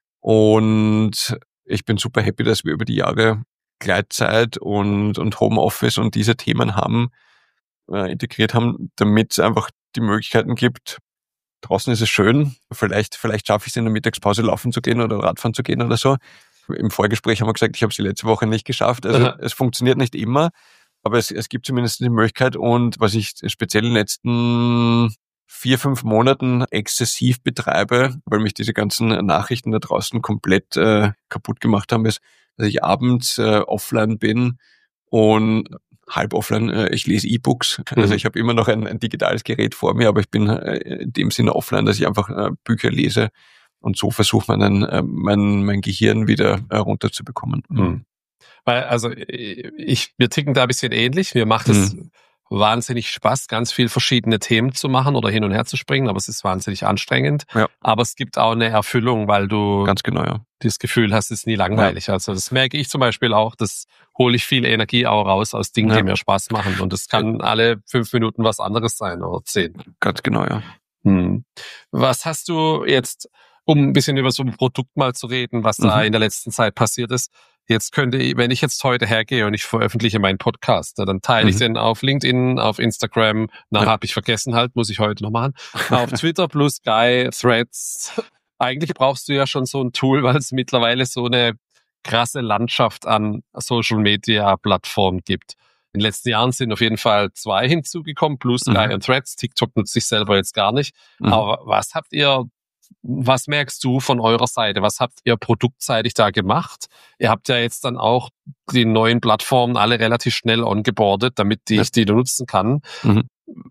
Und ich bin super happy, dass wir über die Jahre Gleitzeit und, und Homeoffice und diese Themen haben, äh, integriert haben, damit es einfach die Möglichkeiten gibt. Draußen ist es schön, vielleicht, vielleicht schaffe ich es in der Mittagspause laufen zu gehen oder Radfahren zu gehen oder so. Im Vorgespräch haben wir gesagt, ich habe es die letzte Woche nicht geschafft. Also Aha. es funktioniert nicht immer, aber es, es gibt zumindest die Möglichkeit. Und was ich speziell in den letzten vier, fünf Monaten exzessiv betreibe, weil mich diese ganzen Nachrichten da draußen komplett äh, kaputt gemacht haben, ist, dass ich abends äh, offline bin und halb offline, äh, ich lese E-Books. Mhm. Also ich habe immer noch ein, ein digitales Gerät vor mir, aber ich bin äh, in dem Sinne offline, dass ich einfach äh, Bücher lese und so versucht man dann äh, mein, mein Gehirn wieder äh, runterzubekommen. Mhm. Weil, also ich, wir ticken da ein bisschen ähnlich. Mir macht es mhm. wahnsinnig Spaß, ganz viel verschiedene Themen zu machen oder hin und her zu springen, aber es ist wahnsinnig anstrengend. Ja. Aber es gibt auch eine Erfüllung, weil du ganz genau, ja. das Gefühl hast, es ist nie langweilig. Ja. Also das merke ich zum Beispiel auch, das hole ich viel Energie auch raus aus Dingen, ja. die mir Spaß machen. Und das kann ja. alle fünf Minuten was anderes sein oder zehn. Ganz genau, ja. Hm. Was hast du jetzt, um ein bisschen über so ein Produkt mal zu reden, was mhm. da in der letzten Zeit passiert ist? Jetzt könnte ich, wenn ich jetzt heute hergehe und ich veröffentliche meinen Podcast, dann teile mhm. ich den auf LinkedIn, auf Instagram, nachher ja. habe ich vergessen halt, muss ich heute noch machen, auf Twitter, Blue Sky, Threads. Eigentlich brauchst du ja schon so ein Tool, weil es mittlerweile so eine krasse Landschaft an Social-Media-Plattformen gibt. In den letzten Jahren sind auf jeden Fall zwei hinzugekommen, Blue Sky mhm. und Threads. TikTok nutze ich selber jetzt gar nicht. Mhm. Aber was habt ihr Was merkst du von eurer Seite? Was habt ihr produktseitig da gemacht? Ihr habt ja jetzt dann auch die neuen Plattformen alle relativ schnell ongeboardet, damit die, ja. ich die nutzen kann. Mhm.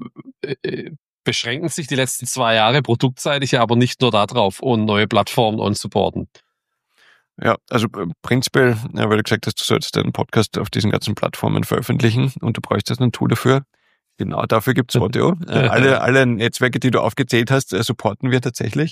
Beschränken sich die letzten zwei Jahre produktseitig ja aber nicht nur darauf, um neue Plattformen onzuboarden. Ja, also prinzipiell, ja, weil du gesagt hast, du solltest deinen Podcast auf diesen ganzen Plattformen veröffentlichen und du bräuchtest ein Tool dafür. Genau, dafür gibt's Audio. äh, alle, alle Netzwerke, die du aufgezählt hast, äh, supporten wir tatsächlich.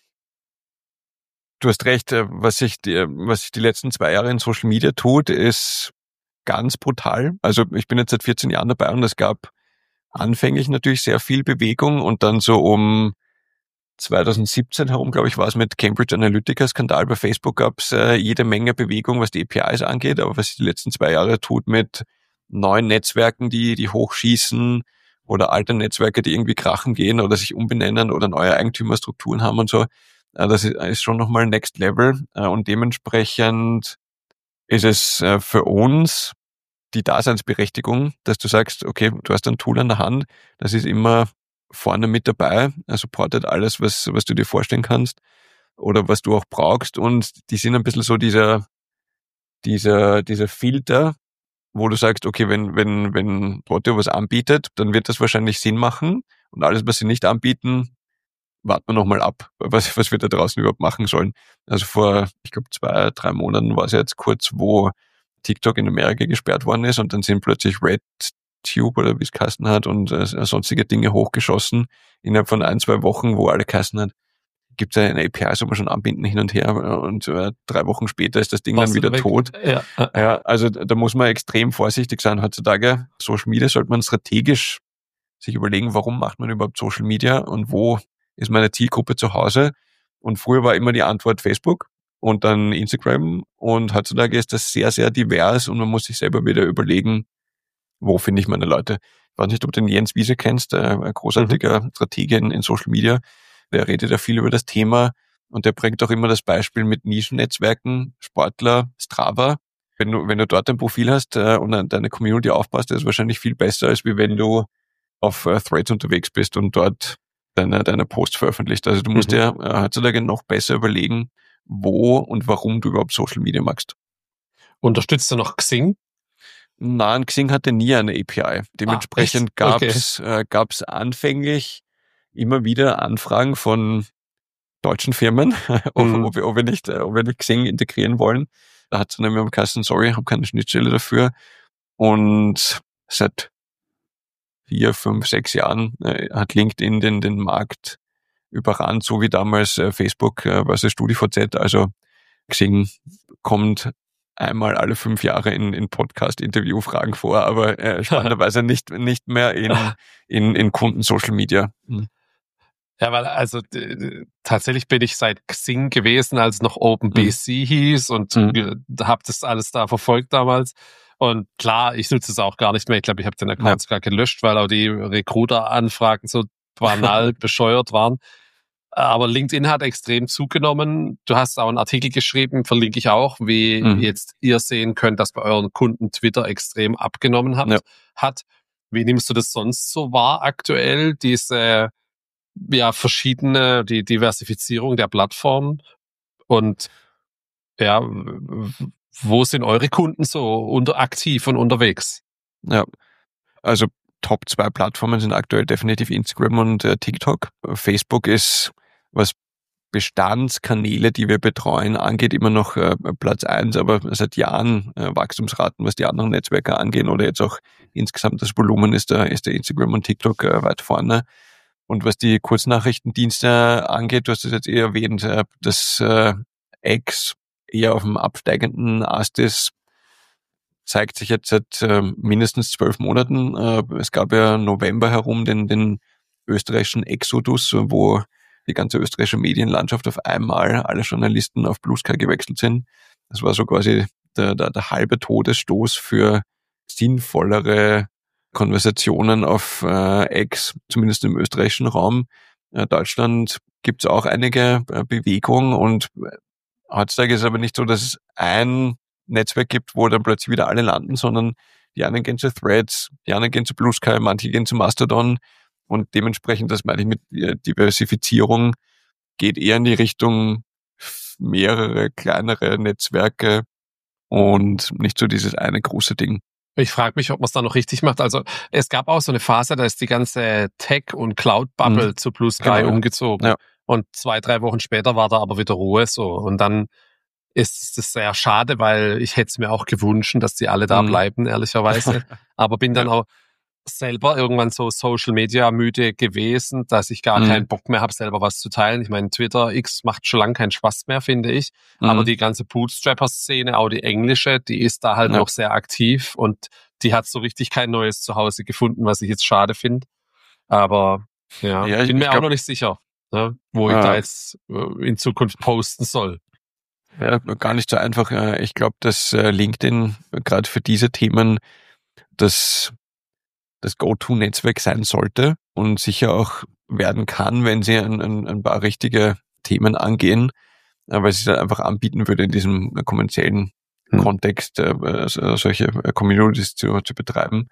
Du hast recht, äh, was sich die, was sich die letzten zwei Jahre in Social Media tut, ist ganz brutal. Also ich bin jetzt seit vierzehn Jahren dabei und es gab anfänglich natürlich sehr viel Bewegung und dann so um zwanzig siebzehn herum, glaube ich, war es mit Cambridge Analytica-Skandal bei Facebook, gab's äh, jede Menge Bewegung, was die A P Is angeht, aber was sich die letzten zwei Jahre tut mit neuen Netzwerken, die die hochschießen oder alte Netzwerke, die irgendwie krachen gehen oder sich umbenennen oder neue Eigentümerstrukturen haben und so. Das ist schon nochmal Next Level und dementsprechend ist es für uns die Daseinsberechtigung, dass du sagst, okay, du hast ein Tool an der Hand, das ist immer vorne mit dabei, er supportet alles, was, was du dir vorstellen kannst oder was du auch brauchst und die sind ein bisschen so dieser, dieser, dieser Filter, wo du sagst, okay, wenn, wenn, wenn Audio was anbietet, dann wird das wahrscheinlich Sinn machen und alles, was sie nicht anbieten, warten wir nochmal ab, was, was wir da draußen überhaupt machen sollen. Also vor, ich glaube, zwei, drei Monaten war es jetzt kurz, wo TikTok in Amerika gesperrt worden ist und dann sind plötzlich RedTube oder wie es geheißen hat und äh, sonstige Dinge hochgeschossen innerhalb von ein, zwei Wochen, wo alle geheißen hat, gibt es eine A P I, soll man schon anbinden hin und her und äh, drei Wochen später ist das Ding Was dann wieder weg? tot. Ja. Ja, also da muss man extrem vorsichtig sein heutzutage. Social Media sollte man strategisch sich überlegen, warum macht man überhaupt Social Media und wo ist meine Zielgruppe zu Hause. Und früher war immer die Antwort Facebook und dann Instagram und heutzutage ist das sehr, sehr divers und man muss sich selber wieder überlegen, wo finde ich meine Leute. Ich weiß nicht, ob du den Jens Wiese kennst, ein großartiger mhm. Stratege in, in Social Media. Der redet ja viel über das Thema und der bringt auch immer das Beispiel mit Nischennetzwerken, Sportler, Strava. Wenn du, wenn du dort ein Profil hast äh, und deine Community aufpasst, ist es wahrscheinlich viel besser, als wie wenn du auf äh, Threads unterwegs bist und dort deine, deine Posts veröffentlicht. Also du musst mhm. dir äh, heutzutage noch besser überlegen, wo und warum du überhaupt Social Media magst. Unterstützt du noch Xing? Nein, Xing hatte nie eine A P I. Dementsprechend ah, gab's okay. äh, gab's anfänglich immer wieder Anfragen von deutschen Firmen, ob, mhm. ob, wir, ob, wir nicht, ob wir nicht Xing integrieren wollen. Da hat es nämlich am Kasten, sorry, ich habe keine Schnittstelle dafür. Und seit vier, fünf, sechs Jahren äh, hat LinkedIn den, den Markt überrannt, so wie damals äh, Facebook äh, versus StudiVZ. Also Xing kommt einmal alle fünf Jahre in, in Podcast-Interview-Fragen vor, aber äh, spannenderweise nicht, nicht mehr in, in, in Kunden-Social-Media. Hm. Ja, weil also d- tatsächlich bin ich seit Xing gewesen, als es noch OpenBC mhm. hieß und mhm. habe das alles da verfolgt damals. Und klar, ich nutze es auch gar nicht mehr. Ich glaube, ich habe den Account sogar gelöscht, weil auch die Recruiter-Anfragen so banal bescheuert waren. Aber LinkedIn hat extrem zugenommen. Du hast auch einen Artikel geschrieben, verlinke ich auch, wie mhm. jetzt ihr sehen könnt, dass bei euren Kunden Twitter extrem abgenommen hat. Ja. hat. Wie nimmst du das sonst so wahr aktuell, diese ja verschiedene, die Diversifizierung der Plattformen? Und ja, wo sind eure Kunden so unter aktiv und unterwegs? Ja, also Top zwei Plattformen sind aktuell definitiv Instagram und äh, TikTok. Facebook ist, was Bestandskanäle, die wir betreuen, angeht, immer noch äh, Platz eins, aber seit Jahren äh, Wachstumsraten, was die anderen Netzwerke angehen oder jetzt auch insgesamt das Volumen ist der, ist der Instagram und TikTok äh, weit vorne. Und was die Kurznachrichtendienste angeht, du hast es jetzt eher erwähnt, äh, dass äh, X eher auf dem absteigenden Ast ist, zeigt sich jetzt seit äh, mindestens zwölf Monaten. Äh, es gab ja November herum den, den österreichischen Exodus, wo die ganze österreichische Medienlandschaft auf einmal, alle Journalisten auf Blue Sky gewechselt sind. Das war so quasi der, der, der halbe Todesstoß für sinnvollere Konversationen auf äh, X, zumindest im österreichischen Raum. Äh, Deutschland gibt es auch einige äh, Bewegungen und heutzutage ist es aber nicht so, dass es ein Netzwerk gibt, wo dann plötzlich wieder alle landen, sondern die einen gehen zu Threads, die anderen gehen zu Blue Sky, manche gehen zu Mastodon und dementsprechend, das meine ich mit Diversifizierung, geht eher in die Richtung mehrere kleinere Netzwerke und nicht so dieses eine große Ding. Ich frage mich, ob man es da noch richtig macht. Also es gab auch so eine Phase, da ist die ganze Tech- und Cloud-Bubble mhm. zu Blue Sky genau, umgezogen. Ja. Und zwei, drei Wochen später war da aber wieder Ruhe so. Und dann ist es sehr schade, weil ich hätte es mir auch gewünscht, dass die alle da mhm. bleiben, ehrlicherweise. Aber bin dann ja. auch selber irgendwann so Social Media müde gewesen, dass ich gar mhm. keinen Bock mehr habe, selber was zu teilen. Ich meine, Twitter X macht schon lange keinen Spaß mehr, finde ich. Mhm. Aber die ganze Bootstrapper-Szene, auch die englische, die ist da halt ja. noch sehr aktiv und die hat so richtig kein neues Zuhause gefunden, was ich jetzt schade finde. Aber ja, ja ich bin mir glaub, auch noch nicht sicher, ne, wo ich äh, da jetzt in Zukunft posten soll. Ja, gar nicht so einfach. Ich glaube, dass LinkedIn gerade für diese Themen das, das Go-To-Netzwerk sein sollte und sicher auch werden kann, wenn sie ein, ein, ein paar richtige Themen angehen, weil sie es dann einfach anbieten würde, in diesem kommerziellen hm. Kontext äh, solche Communities zu, zu betreiben.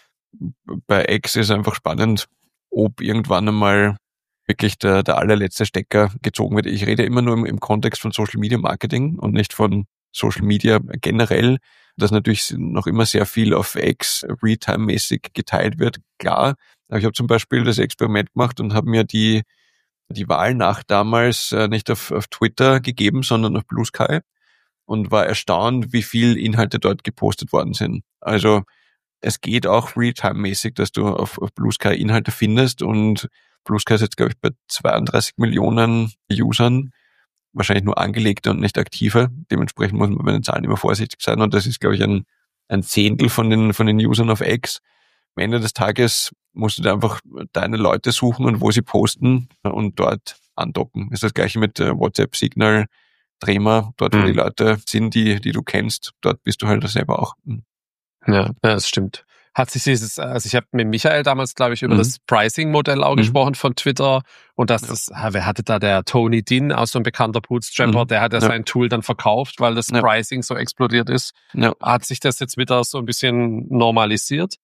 Bei X ist einfach spannend, ob irgendwann einmal wirklich der, der allerletzte Stecker gezogen wird. Ich rede immer nur im, im Kontext von Social Media Marketing und nicht von Social Media generell, dass natürlich noch immer sehr viel auf X Realtime-mäßig geteilt wird, klar. Aber ich habe zum Beispiel das Experiment gemacht und habe mir die die Wahlnacht damals äh, nicht auf, auf Twitter gegeben, sondern auf Blue Sky und war erstaunt, wie viel Inhalte dort gepostet worden sind. Also es geht auch Realtime-mäßig, dass du auf, auf Blue Sky Inhalte findest und Blue Sky ist jetzt, glaube ich, bei zweiunddreißig Millionen Usern, wahrscheinlich nur angelegte und nicht aktive. Dementsprechend muss man bei den Zahlen immer vorsichtig sein und das ist, glaube ich, ein, ein Zehntel von den, von den Usern auf X. Am Ende des Tages musst du da einfach deine Leute suchen und wo sie posten und dort andocken. Das ist das gleiche mit äh, WhatsApp, Signal, Trema, dort wo mhm. die Leute sind, die, die du kennst, dort bist du halt selber auch. Ja, ja, das stimmt. Hat sich dieses, also ich habe mit Michael damals, glaube ich, über mhm. das Pricing-Modell auch mhm. gesprochen von Twitter und dass ja. das, wer hatte da, der Tony Din, auch so ein bekannter Bootstrapper, mhm. der hat ja, ja sein Tool dann verkauft, weil das ja. Pricing so explodiert ist. Ja. Hat sich das jetzt wieder so ein bisschen normalisiert?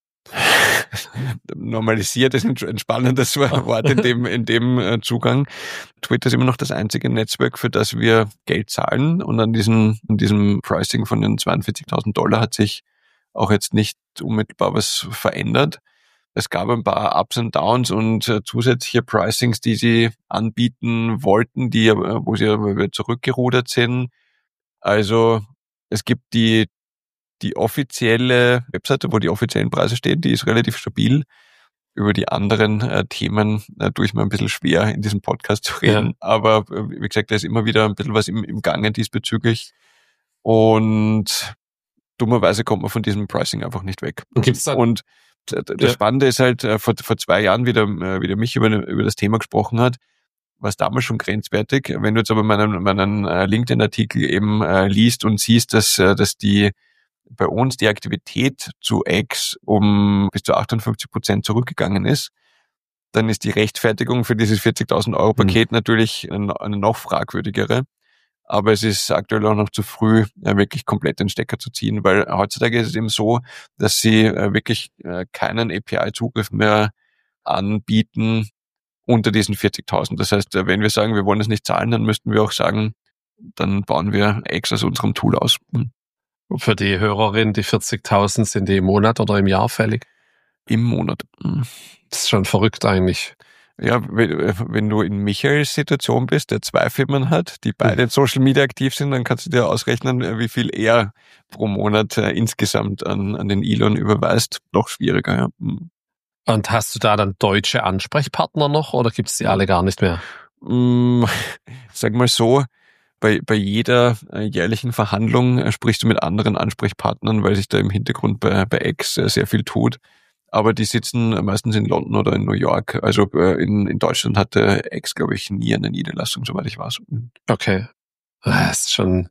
Normalisiert ist ein spannendes Wort in dem, in dem Zugang. Twitter ist immer noch das einzige Netzwerk, für das wir Geld zahlen und an diesem, an diesem Pricing von den zweiundvierzigtausend Dollar hat sich auch jetzt nicht unmittelbar was verändert. Es gab ein paar Ups und Downs und äh, zusätzliche Pricings, die sie anbieten wollten, die, äh, wo sie aber zurückgerudert sind. Also es gibt die, die offizielle Webseite, wo die offiziellen Preise stehen, die ist relativ stabil. Über die anderen äh, Themen äh, tue ich mir ein bisschen schwer, in diesem Podcast zu reden. Ja. Aber äh, wie gesagt, da ist immer wieder ein bisschen was im, im Gange diesbezüglich. Und dummerweise kommt man von diesem Pricing einfach nicht weg. Gibt's da, und das ja. Spannende ist halt, vor, vor zwei Jahren wieder, wieder mich über, über das Thema gesprochen hat, war es damals schon grenzwertig. Wenn du jetzt aber meinen, meinen LinkedIn-Artikel eben äh, liest und siehst, dass, dass die bei uns die Aktivität zu X um bis zu achtundfünfzig Prozent zurückgegangen ist, dann ist die Rechtfertigung für dieses vierzigtausend Euro Paket mhm. natürlich eine, eine noch fragwürdigere. Aber es ist aktuell auch noch zu früh, wirklich komplett den Stecker zu ziehen, weil heutzutage ist es eben so, dass sie wirklich keinen A P I-Zugriff mehr anbieten unter diesen vierzigtausend. Das heißt, wenn wir sagen, wir wollen es nicht zahlen, dann müssten wir auch sagen, dann bauen wir X aus unserem Tool aus. Für die Hörerin, die vierzigtausend, sind die im Monat oder im Jahr fällig? Im Monat. Das ist schon verrückt eigentlich. Ja, wenn, wenn du in Michaels Situation bist, der zwei Firmen hat, die beide in Social Media aktiv sind, dann kannst du dir ausrechnen, wie viel er pro Monat äh, insgesamt an, an den Elon überweist. Noch schwieriger, ja. Und hast du da dann deutsche Ansprechpartner noch oder gibt es die alle gar nicht mehr? Sag mal so, bei, bei jeder äh, jährlichen Verhandlung äh, sprichst du mit anderen Ansprechpartnern, weil sich da im Hintergrund bei, bei X äh, sehr viel tut. Aber die sitzen meistens in London oder in New York. Also äh, in, in Deutschland hatte X, glaube ich, nie eine Niederlassung, soweit ich weiß. Okay. Das ist schon,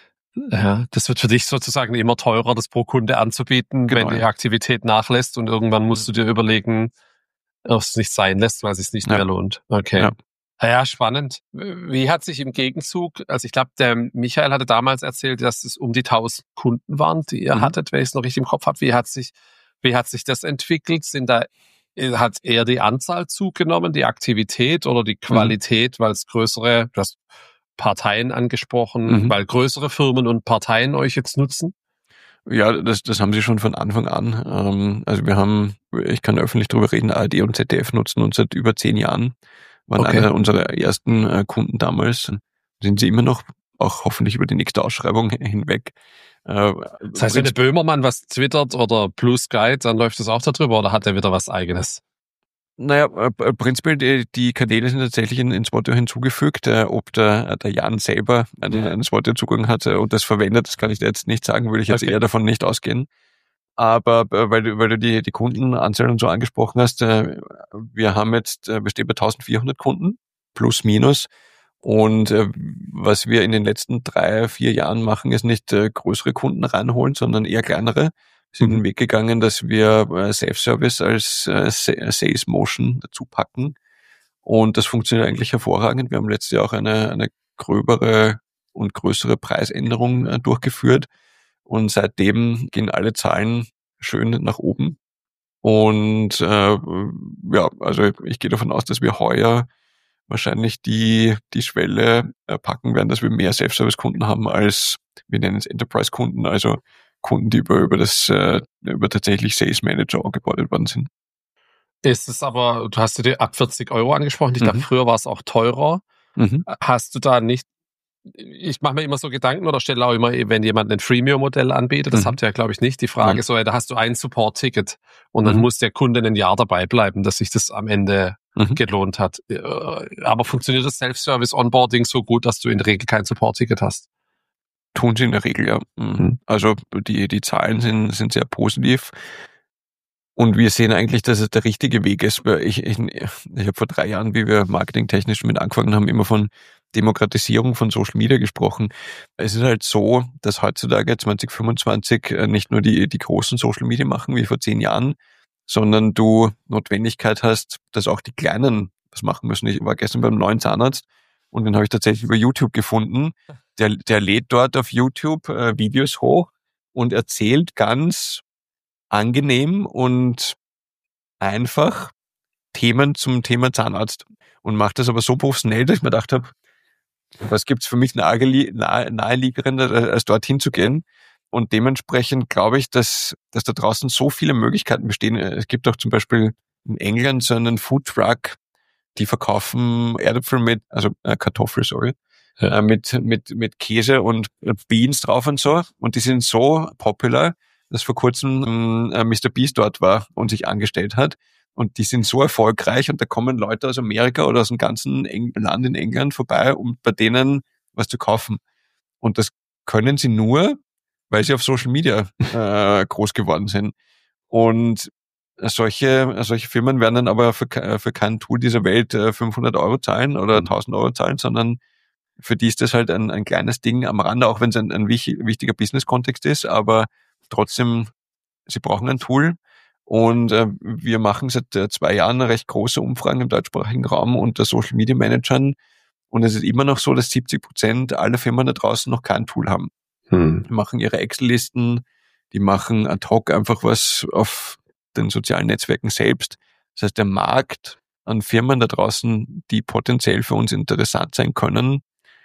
ja, das wird für dich sozusagen immer teurer, das pro Kunde anzubieten, genau, wenn die Aktivität nachlässt und irgendwann musst du dir überlegen, ob es nicht sein lässt, weil es sich nicht ja. mehr lohnt. Okay. Ja. Ja, spannend. Wie hat sich im Gegenzug, also ich glaube, der Michael hatte damals erzählt, dass es um die tausend Kunden waren, die ihr mhm. hattet, wenn ich es noch richtig im Kopf habe. Wie hat sich Wie hat sich das entwickelt? Sind da, hat eher die Anzahl zugenommen, die Aktivität oder die Qualität, mhm. weil es größere, du hast Parteien angesprochen, mhm. weil größere Firmen und Parteien euch jetzt nutzen? Ja, das, das haben sie schon von Anfang an. Ähm, also wir haben, ich kann öffentlich drüber reden, A R D und Z D F nutzen uns seit über zehn Jahren. Waren okay. einer unserer ersten äh, Kunden damals. Sind sie immer noch, auch hoffentlich über die nächste Ausschreibung hinweg. Äh, das heißt, wenn der Böhmermann was twittert oder Blue Sky, dann läuft das auch darüber oder hat er wieder was Eigenes? Naja, äh, prinzipiell, die, die Kanäle sind tatsächlich in, in Spotify hinzugefügt. Äh, ob der, der Jan selber einen, einen Spotify-Zugang hat äh, und das verwendet, das kann ich dir jetzt nicht sagen, würde ich jetzt okay. eher davon nicht ausgehen. Aber äh, weil du, weil du die, die Kundenanzahl und so angesprochen hast, äh, wir haben jetzt, äh, wir stehen bei eintausendvierhundert Kunden, plus minus. Und äh, was wir in den letzten drei, vier Jahren machen, ist nicht äh, größere Kunden reinholen, sondern eher kleinere. Wir sind mhm. den Weg gegangen, dass wir äh, Self-Service als äh, Sales Motion dazu packen. Und das funktioniert eigentlich hervorragend. Wir haben letztes Jahr auch eine, eine gröbere und größere Preisänderung äh, durchgeführt. Und seitdem gehen alle Zahlen schön nach oben. Und äh, ja, also ich gehe davon aus, dass wir heuer wahrscheinlich die die Schwelle äh, packen werden, dass wir mehr Self-Service-Kunden haben als, wir nennen es Enterprise-Kunden, also Kunden, die über über das äh, über tatsächlich Sales Manager angebordet worden sind. Ist es aber, du hast dir ab vierzig Euro angesprochen. Ich Mhm. glaube, früher war es auch teurer. Mhm. Hast du da nicht, ich mache mir immer so Gedanken oder stelle auch immer, wenn jemand ein Freemium-Modell anbietet, das Mhm. habt ihr ja, glaube ich, nicht, die Frage Nein. so, ja, da hast du ein Support-Ticket und dann Mhm. muss der Kunde ein Jahr dabei bleiben, dass sich das am Ende Mhm. gelohnt hat. Äh, Aber funktioniert das Self-Service-Onboarding so gut, dass du in der Regel kein Support-Ticket hast? Tun sie in der Regel, ja. Mhm. Also die, die Zahlen sind, sind sehr positiv. Und wir sehen eigentlich, dass es der richtige Weg ist. Ich, ich, ich habe vor drei Jahren, wie wir marketingtechnisch mit angefangen haben, immer von Demokratisierung von Social Media gesprochen. Es ist halt so, dass heutzutage zwanzig fünfundzwanzig nicht nur die, die großen Social Media machen wie vor zehn Jahren, sondern du Notwendigkeit hast, dass auch die Kleinen was machen müssen. Ich war gestern beim neuen Zahnarzt und den habe ich tatsächlich über YouTube gefunden. Der, der lädt dort auf YouTube äh, Videos hoch und erzählt ganz angenehm und einfach Themen zum Thema Zahnarzt und macht das aber so professionell, dass ich mir gedacht habe, was gibt's für mich naheli- nahe, naheliegender, als dorthin zu gehen? Und dementsprechend glaube ich, dass, dass da draußen so viele Möglichkeiten bestehen. Es gibt auch zum Beispiel in England so einen Foodtruck, die verkaufen Erdäpfel mit, also äh, Kartoffel, sorry, Ja. äh, mit, mit, mit Käse und Beans drauf und so. Und die sind so popular, dass vor kurzem äh, Mister Beast dort war und sich angestellt hat. Und die sind so erfolgreich und da kommen Leute aus Amerika oder aus dem ganzen Eng- Land in England vorbei, um bei denen was zu kaufen. Und das können sie nur, weil sie auf Social Media äh, groß geworden sind. Und solche, solche Firmen werden dann aber für, ke- für kein Tool dieser Welt äh, fünfhundert Euro zahlen oder Mhm. tausend Euro zahlen, sondern für die ist das halt ein, ein kleines Ding am Rande, auch wenn es ein, ein wich- wichtiger Business-Kontext ist, aber trotzdem, sie brauchen ein Tool. Und äh, wir machen seit äh, zwei Jahren eine recht große Umfragen im deutschsprachigen Raum unter Social Media Managern. Und es ist immer noch so, dass siebzig Prozent aller Firmen da draußen noch kein Tool haben. Hm. Die machen ihre Excel-Listen, die machen ad hoc einfach was auf den sozialen Netzwerken selbst. Das heißt, der Markt an Firmen da draußen, die potenziell für uns interessant sein können,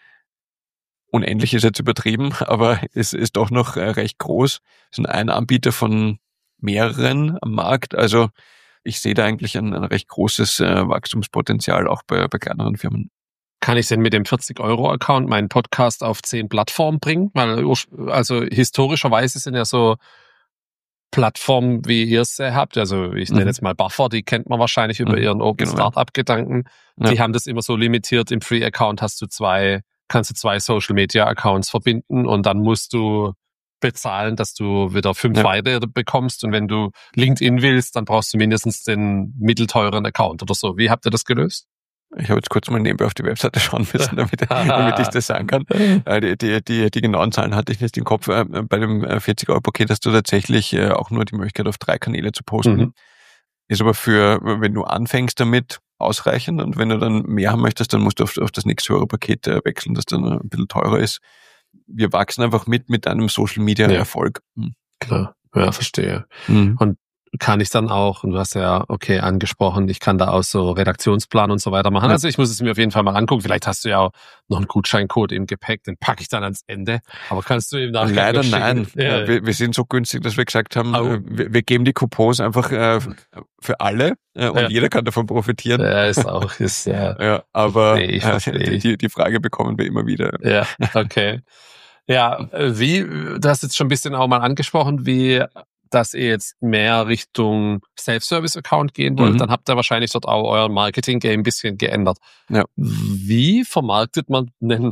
unendlich ist jetzt übertrieben, aber es ist doch noch äh, recht groß. Wir sind ein Anbieter von mehreren am Markt. Also ich sehe da eigentlich ein, ein recht großes äh, Wachstumspotenzial auch bei, bei kleineren Firmen. Kann ich denn mit dem vierzig Euro Account meinen Podcast auf zehn Plattformen bringen? Weil, also historischerweise sind ja so Plattformen, wie ihr es habt, also ich nenne Mhm. jetzt mal Buffer, die kennt man wahrscheinlich über Mhm. ihren Open Genau, ja. Startup-Gedanken. Ja. Die haben das immer so limitiert. Im Free-Account hast du zwei, kannst du zwei Social-Media-Accounts verbinden und dann musst du bezahlen, dass du wieder fünf Ja. weitere bekommst. Und wenn du LinkedIn willst, dann brauchst du mindestens den mittelteuren Account oder so. Wie habt ihr das gelöst? Ich habe jetzt kurz mal nebenbei auf die Webseite schauen müssen, damit, damit ich das sagen kann. Äh, Die, die, die, die genauen Zahlen hatte ich nicht im Kopf. Äh, Bei dem vierzig Euro Paket hast du tatsächlich äh, auch nur die Möglichkeit, auf drei Kanäle zu posten. Mhm. Ist aber für, wenn du anfängst damit, ausreichend. Und wenn du dann mehr haben möchtest, dann musst du auf, auf das nächste höhere Paket äh, wechseln, das dann ein bisschen teurer ist. Wir wachsen einfach mit mit einem Social Media Ja. Erfolg. Mhm. Klar, ja, verstehe. Mhm. Und kann ich dann auch, und du hast ja, okay, angesprochen, ich kann da auch so Redaktionsplan und so weiter machen. Ja. Also ich muss es mir auf jeden Fall mal angucken. Vielleicht hast du ja auch noch einen Gutscheincode im Gepäck, den packe ich dann ans Ende. Aber kannst du im Nachgang Leider noch schicken? nein. Ja. Ja, wir, wir sind so günstig, dass wir gesagt haben, Au. äh, wir, wir geben die Coupons einfach äh, für alle äh, und Ja. jeder kann davon profitieren. Ja, ist auch, ist ja, Ja, aber Versteh ich, äh, versteh die, ich. die, die Frage bekommen wir immer wieder. ja, okay. Ja, äh, wie, du hast jetzt schon ein bisschen auch mal angesprochen, wie, dass ihr jetzt mehr Richtung Self-Service-Account gehen wollt, Mhm. dann habt ihr wahrscheinlich dort auch euer Marketing-Game ein bisschen geändert. Ja. Wie vermarktet man ein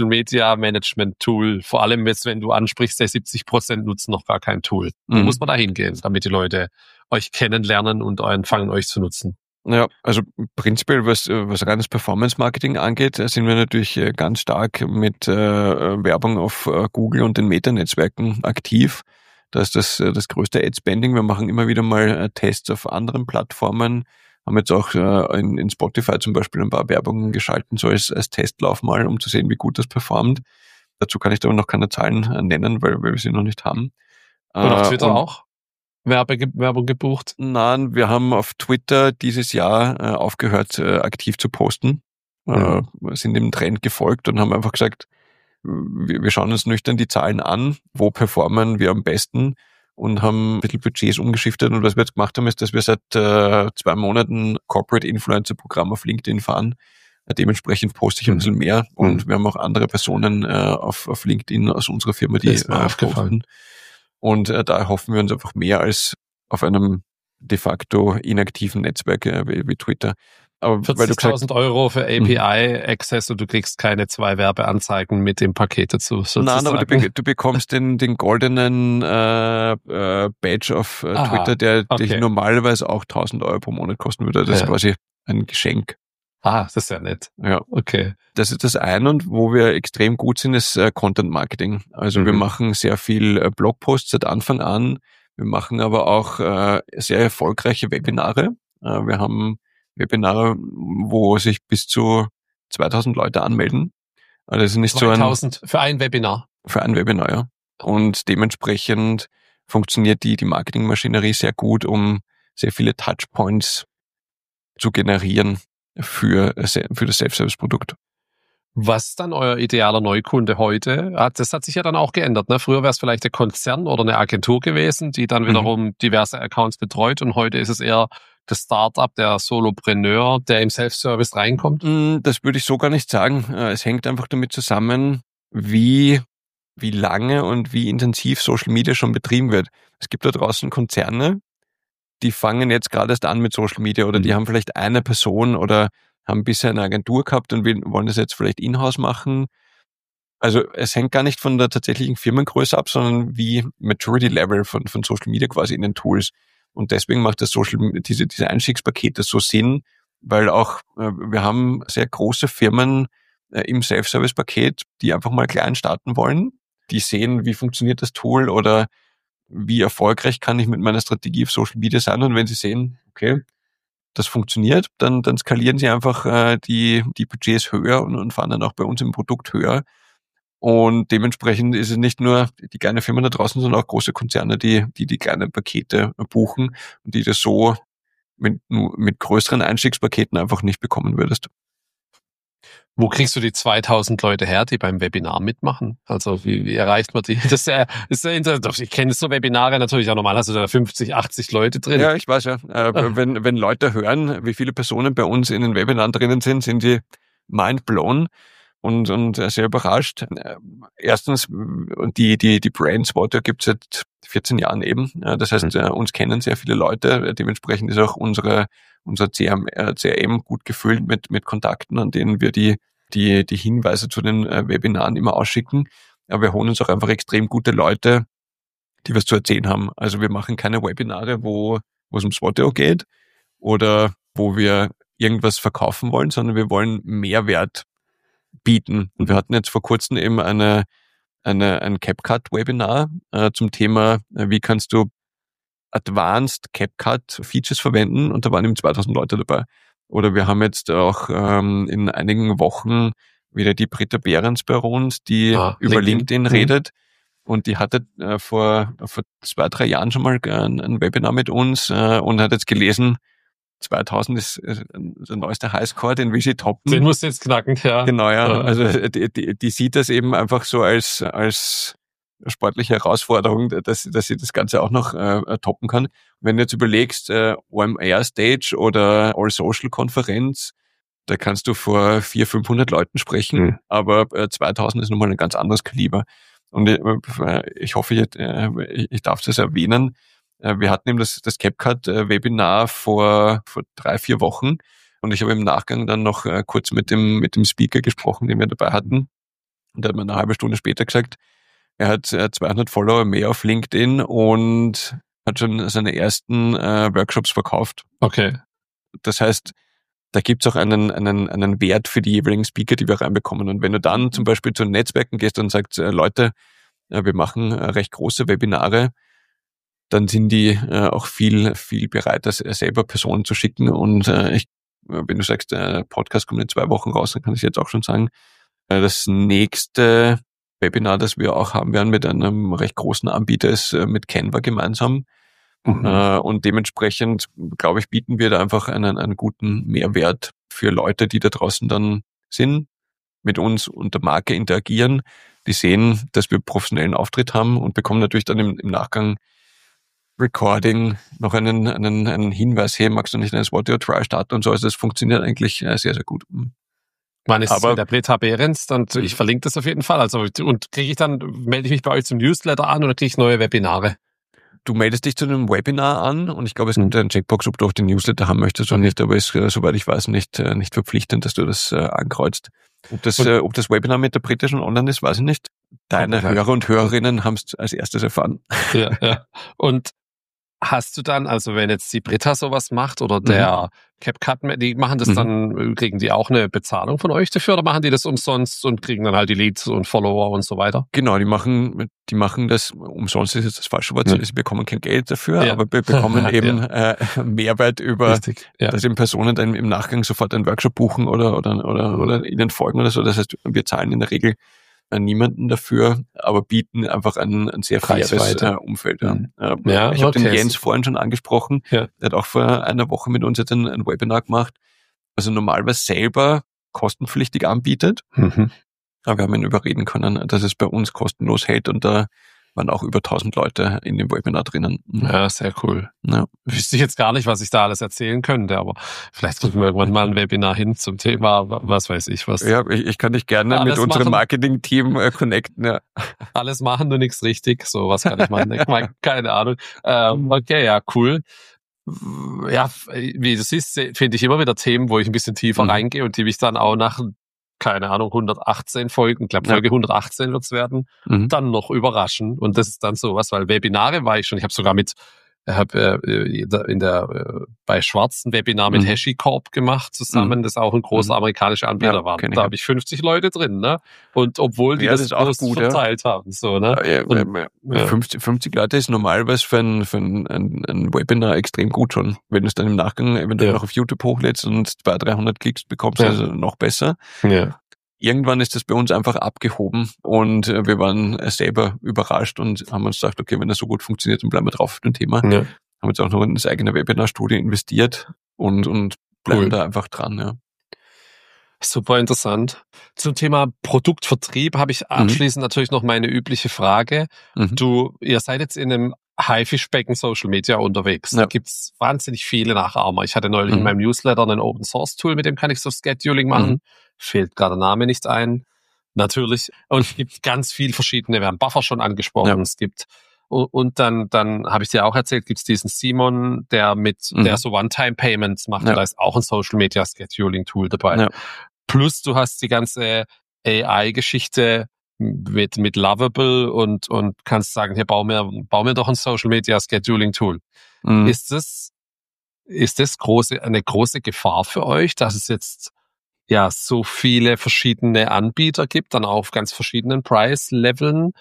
Social-Media-Management-Tool? Vor allem jetzt, wenn du ansprichst, der siebzig Prozent nutzen noch gar kein Tool. Wo Mhm. muss man da hingehen, damit die Leute euch kennenlernen und anfangen, euch zu nutzen? Ja, also prinzipiell, was, was reines Performance-Marketing angeht, sind wir natürlich äh, ganz stark mit äh, Werbung auf äh, Google und den Meta-Netzwerken aktiv. Da ist das, äh, das größte Ad-Spending. Wir machen immer wieder mal äh, Tests auf anderen Plattformen. Haben jetzt auch äh, in, in Spotify zum Beispiel ein paar Werbungen geschalten, so als, als Testlauf mal, um zu sehen, wie gut das performt. Dazu kann ich aber noch keine Zahlen äh, nennen, weil, weil wir sie noch nicht haben. Und auf Äh, Twitter und auch Werbe, Werbung gebucht? Nein, wir haben auf Twitter dieses Jahr äh, aufgehört, äh, aktiv zu posten. Äh, sind dem Trend gefolgt und haben einfach gesagt, wir, wir schauen uns nüchtern die Zahlen an, wo performen wir am besten und haben ein bisschen Budgets umgeschiftet. Und was wir jetzt gemacht haben, ist, dass wir seit äh, zwei Monaten Corporate Influencer Programm auf LinkedIn fahren. Äh, dementsprechend poste ich ein bisschen mehr. Und mhm. wir haben auch andere Personen äh, auf, auf LinkedIn aus unserer Firma, die äh, posten. Und äh, da hoffen wir uns einfach mehr als auf einem de facto inaktiven Netzwerk äh, wie, wie Twitter. Aber vierzigtausend Euro für A P I-Access und du kriegst keine zwei Werbeanzeigen mit dem Paket dazu, sozusagen. Nein, aber du, be- du bekommst den, den goldenen äh, äh, Badge auf äh, Twitter, der okay. dich normalerweise auch tausend Euro pro Monat kosten würde. Das ja. ist quasi ein Geschenk. Ah, das ist ja nett. Ja. Okay. Das ist das eine, und wo wir extrem gut sind, ist äh, Content Marketing. Also mhm. wir machen sehr viel äh, Blogposts seit Anfang an. Wir machen aber auch äh, sehr erfolgreiche Webinare. Äh, wir haben Webinare, wo sich bis zu zweitausend Leute anmelden. Also das ist nicht zweitausend so ein, für ein Webinar? Für ein Webinar, ja. Und dementsprechend funktioniert die, die Marketingmaschinerie sehr gut, um sehr viele Touchpoints zu generieren für, für das Self-Service-Produkt. Was ist dann euer idealer Neukunde heute? Das hat sich ja dann auch geändert. Ne? Früher wäre es vielleicht der Konzern oder eine Agentur gewesen, die dann wiederum mhm. diverse Accounts betreut, und heute ist es eher das Startup, der Solopreneur, der im Self-Service reinkommt? Das würde ich so gar nicht sagen. Es hängt einfach damit zusammen, wie, wie lange und wie intensiv Social Media schon betrieben wird. Es gibt da draußen Konzerne, die fangen jetzt gerade erst an mit Social Media, oder mhm. die haben vielleicht eine Person oder haben bisher eine Agentur gehabt und wollen das jetzt vielleicht in-house machen. Also es hängt gar nicht von der tatsächlichen Firmengröße ab, sondern wie Maturity Level von, von Social Media quasi in den Tools. Und deswegen macht das Social, diese, diese Einstiegspakete so Sinn, weil auch äh, wir haben sehr große Firmen äh, im Self-Service-Paket, die einfach mal klein starten wollen. Die sehen, wie funktioniert das Tool oder wie erfolgreich kann ich mit meiner Strategie auf Social Media sein. Und wenn sie sehen, okay, das funktioniert, dann, dann skalieren sie einfach äh, die, die Budgets höher und, und fahren dann auch bei uns im Produkt höher. Und dementsprechend ist es nicht nur die kleine Firma da draußen, sondern auch große Konzerne, die die, die kleinen Pakete buchen und die das so mit, mit größeren Einstiegspaketen einfach nicht bekommen würdest. Wo kriegst du die zweitausend Leute her, die beim Webinar mitmachen? Also wie, wie erreicht man die? Das ist ja, ist ja interessant. Ich kenne so Webinare natürlich auch normal, hast du da fünfzig, achtzig Leute drin. Ja, ich weiß ja. Äh, wenn, wenn Leute hören, wie viele Personen bei uns in den Webinaren drinnen sind, sind die mind blown. Und, und sehr überrascht. Erstens, die, die, die Brand-Spotter gibt es seit vierzehn Jahren eben. Das heißt, mhm. uns kennen sehr viele Leute. Dementsprechend ist auch unsere, unser C R M gut gefüllt mit, mit Kontakten, an denen wir die, die, die Hinweise zu den Webinaren immer ausschicken. Aber wir holen uns auch einfach extrem gute Leute, die was zu erzählen haben. Also wir machen keine Webinare, wo, wo es um Swoteo geht oder wo wir irgendwas verkaufen wollen, sondern wir wollen Mehrwert bieten. Und wir hatten jetzt vor kurzem eben eine, eine, ein CapCut-Webinar äh, zum Thema, äh, wie kannst du Advanced CapCut-Features verwenden, und da waren eben zweitausend Leute dabei. Oder wir haben jetzt auch ähm, in einigen Wochen wieder die Britta Behrens bei uns, die ah, über LinkedIn, LinkedIn redet. Mhm. Und die hatte äh, vor, vor zwei, drei Jahren schon mal ein, ein Webinar mit uns äh, und hat jetzt gelesen, zweitausend ist der neueste Highscore, den will sie toppen. Den musst du jetzt knacken, ja. Genau, ja. Also die, die, die sieht das eben einfach so als als sportliche Herausforderung, dass, dass sie das Ganze auch noch äh, toppen kann. Wenn du jetzt überlegst, äh, O M R-Stage oder All-Social-Konferenz, da kannst du vor vierhundert, fünfhundert Leuten sprechen, mhm. aber äh, zweitausend ist nochmal ein ganz anderes Kaliber. Und äh, ich hoffe, ich, äh, ich darf das erwähnen. Wir hatten eben das, das CapCut-Webinar vor, vor drei, vier Wochen, und ich habe im Nachgang dann noch äh, kurz mit dem, mit dem Speaker gesprochen, den wir dabei hatten. Und der hat mir eine halbe Stunde später gesagt, er hat äh, zweihundert Follower mehr auf LinkedIn und hat schon seine ersten äh, Workshops verkauft. Okay. Das heißt, da gibt's auch einen, einen, einen Wert für die jeweiligen Speaker, die wir reinbekommen. Und wenn du dann zum Beispiel zu Netzwerken gehst und sagst, äh, Leute, äh, wir machen äh, recht große Webinare, dann sind die äh, auch viel, viel bereiter, selber Personen zu schicken. Und äh, ich, wenn du sagst, der Podcast kommt in zwei Wochen raus, dann kann ich jetzt auch schon sagen, äh, das nächste Webinar, das wir auch haben werden mit einem recht großen Anbieter, ist äh, mit Canva gemeinsam. Mhm. Äh, und dementsprechend, glaube ich, bieten wir da einfach einen, einen guten Mehrwert für Leute, die da draußen dann sind, mit uns und der Marke interagieren. Die sehen, dass wir professionellen Auftritt haben und bekommen natürlich dann im, im Nachgang Recording noch einen, einen, einen Hinweis, hey, magst du nicht ein What Your Try starten und so, also das funktioniert eigentlich sehr, sehr gut. Wann ist Aber es wieder Britta Behrens? Und ich verlinke das auf jeden Fall. Also, und kriege ich dann, melde ich mich bei euch zum Newsletter an oder kriege ich neue Webinare? Du meldest dich zu einem Webinar an und ich glaube, es gibt Hm. einen Checkbox, ob du auch den Newsletter haben möchtest oder nicht, aber es ist, soweit ich weiß, nicht, nicht verpflichtend, dass du das äh, ankreuzt. Ob das, äh, ob das Webinar mit der Britta schon online ist, weiß ich nicht. Deine Okay. Hörer und Hörerinnen haben es als erstes erfahren. Ja, ja. Und hast du dann, also wenn jetzt die Britta sowas macht oder der mhm. CapCut, die machen das mhm. dann, kriegen die auch eine Bezahlung von euch dafür oder machen die das umsonst und kriegen dann halt die Leads und Follower und so weiter? Genau, die machen, die machen das, umsonst ist jetzt das falsche Wort, ja. Sie bekommen kein Geld dafür, ja. aber wir bekommen eben ja. äh, Mehrwert über, ja. dass eben Personen dann im Nachgang sofort einen Workshop buchen oder, oder, oder, mhm. oder ihnen folgen oder so. Das heißt, wir zahlen in der Regel niemanden dafür, aber bieten einfach ein, ein sehr faires äh, Umfeld. Ja. Mhm. Ja, ich habe okay. den Jens vorhin schon angesprochen, ja. der hat auch vor einer Woche mit uns jetzt ein, ein Webinar gemacht, also normalerweise selber kostenpflichtig anbietet, mhm. aber wir haben ihn überreden können, dass es bei uns kostenlos hält und da waren auch über tausend Leute in dem Webinar drinnen. Ja, sehr cool. Ja. Wüsste ich jetzt gar nicht, was ich da alles erzählen könnte, aber vielleicht kriegen wir irgendwann mal ein Webinar hin zum Thema, was weiß ich was. Ja, ich, ich kann dich gerne alles mit unserem Marketing-Team äh, connecten. Ja. Alles machen, nur nichts richtig, so was kann ich machen. Ich meine, keine Ahnung. Ähm, okay, ja, cool. Ja, wie du siehst, finde ich immer wieder Themen, wo ich ein bisschen tiefer mhm. reingehe und die mich dann auch nach keine Ahnung, hundertachtzehn Folgen, ich glaube Folge ja. hundertachtzehn wird's werden, mhm. dann noch überraschen. Und das ist dann sowas, weil Webinare war ich schon, ich habe sogar mit, habe äh, in der äh, bei Schwarz ein Webinar mit mhm. HashiCorp gemacht zusammen, mhm. das auch ein großer amerikanischer Anbieter ja, war. Da ja. habe ich fünfzig Leute drin, ne? Und obwohl die ja, das, das auch gut, verteilt ja. haben, so, ne? Ja, und, ja. fünfzig, fünfzig Leute ist normalerweise für ein, für ein, ein, ein Webinar extrem gut schon. Wenn du es dann im Nachgang eventuell ja. noch auf YouTube hochlädst und zweihundert, dreihundert Klicks bekommst, ja. also noch besser. Ja. Irgendwann ist das bei uns einfach abgehoben und wir waren selber überrascht und haben uns gedacht, okay, wenn das so gut funktioniert, dann bleiben wir drauf auf dem Thema. Ja. Haben jetzt auch noch in das eigene Webinar-Studio investiert und, und bleiben cool. da einfach dran. Ja. Super interessant. Zum Thema Produktvertrieb habe ich abschließend mhm. natürlich noch meine übliche Frage. Mhm. Du, ihr seid jetzt in einem Haifischbecken Social Media unterwegs. Ja. Da gibt's wahnsinnig viele Nachahmer. Ich hatte neulich mhm. in meinem Newsletter ein Open Source Tool, mit dem kann ich so Scheduling machen. Mhm. Fehlt gerade der Name nicht ein. Natürlich. Und es gibt ganz viel verschiedene. Wir haben Buffer schon angesprochen. Ja. Es gibt, und dann, dann habe ich dir auch erzählt, gibt's diesen Simon, der mit, mhm. der so One-Time-Payments macht. Ja. Da ist auch ein Social Media Scheduling Tool dabei. Ja. Plus du hast die ganze A I-Geschichte mit, mit Lovable und, und kannst sagen, hier, bau mir, bau mir doch ein Social Media Scheduling Tool. Mhm. Ist das, ist das große, eine große Gefahr für euch, dass es jetzt ja so viele verschiedene Anbieter gibt, dann auf ganz verschiedenen Price-Leveln?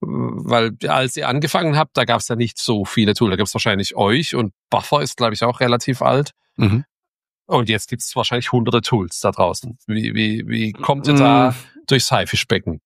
Weil als ihr angefangen habt, da gab es ja nicht so viele Tools. Da gibt es wahrscheinlich euch und Buffer ist, glaube ich, auch relativ alt. Mhm. Und jetzt gibt es wahrscheinlich hunderte Tools da draußen. Wie, wie, wie kommt ihr da mhm. durchs Haifischbecken?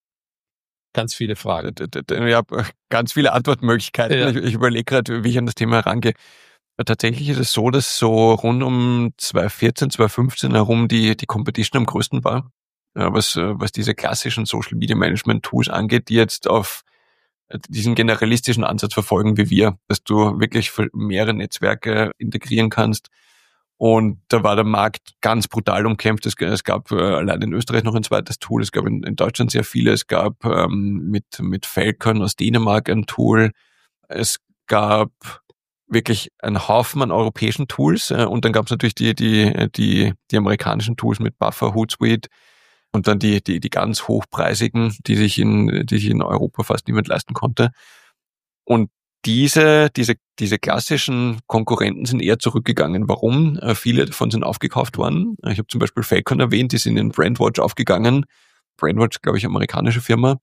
Ganz viele Fragen. Ja, ganz viele Antwortmöglichkeiten. Ja. Ich, ich überlege gerade, wie ich an das Thema herangehe. Tatsächlich ist es so, dass so rund um zwanzig vierzehn, zwanzig fünfzehn herum die, die Competition am größten war. Ja, was, was diese klassischen Social Media Management Tools angeht, die jetzt auf diesen generalistischen Ansatz verfolgen wie wir, dass du wirklich mehrere Netzwerke integrieren kannst. Und da war der Markt ganz brutal umkämpft. Es, es gab äh, allein in Österreich noch ein zweites Tool. Es gab in, in Deutschland sehr viele. Es gab ähm, mit, mit Falcon aus Dänemark ein Tool. Es gab wirklich einen Haufen an europäischen Tools. Äh, und dann gab es natürlich die, die, die, die amerikanischen Tools mit Buffer, Hootsuite und dann die, die, die ganz hochpreisigen, die sich in, die sich in Europa fast niemand leisten konnte. Und Diese, diese, diese klassischen Konkurrenten sind eher zurückgegangen. Warum? Äh, viele davon sind aufgekauft worden. Ich habe zum Beispiel Falcon erwähnt, die sind in Brandwatch aufgegangen. Brandwatch, glaube ich, amerikanische Firma.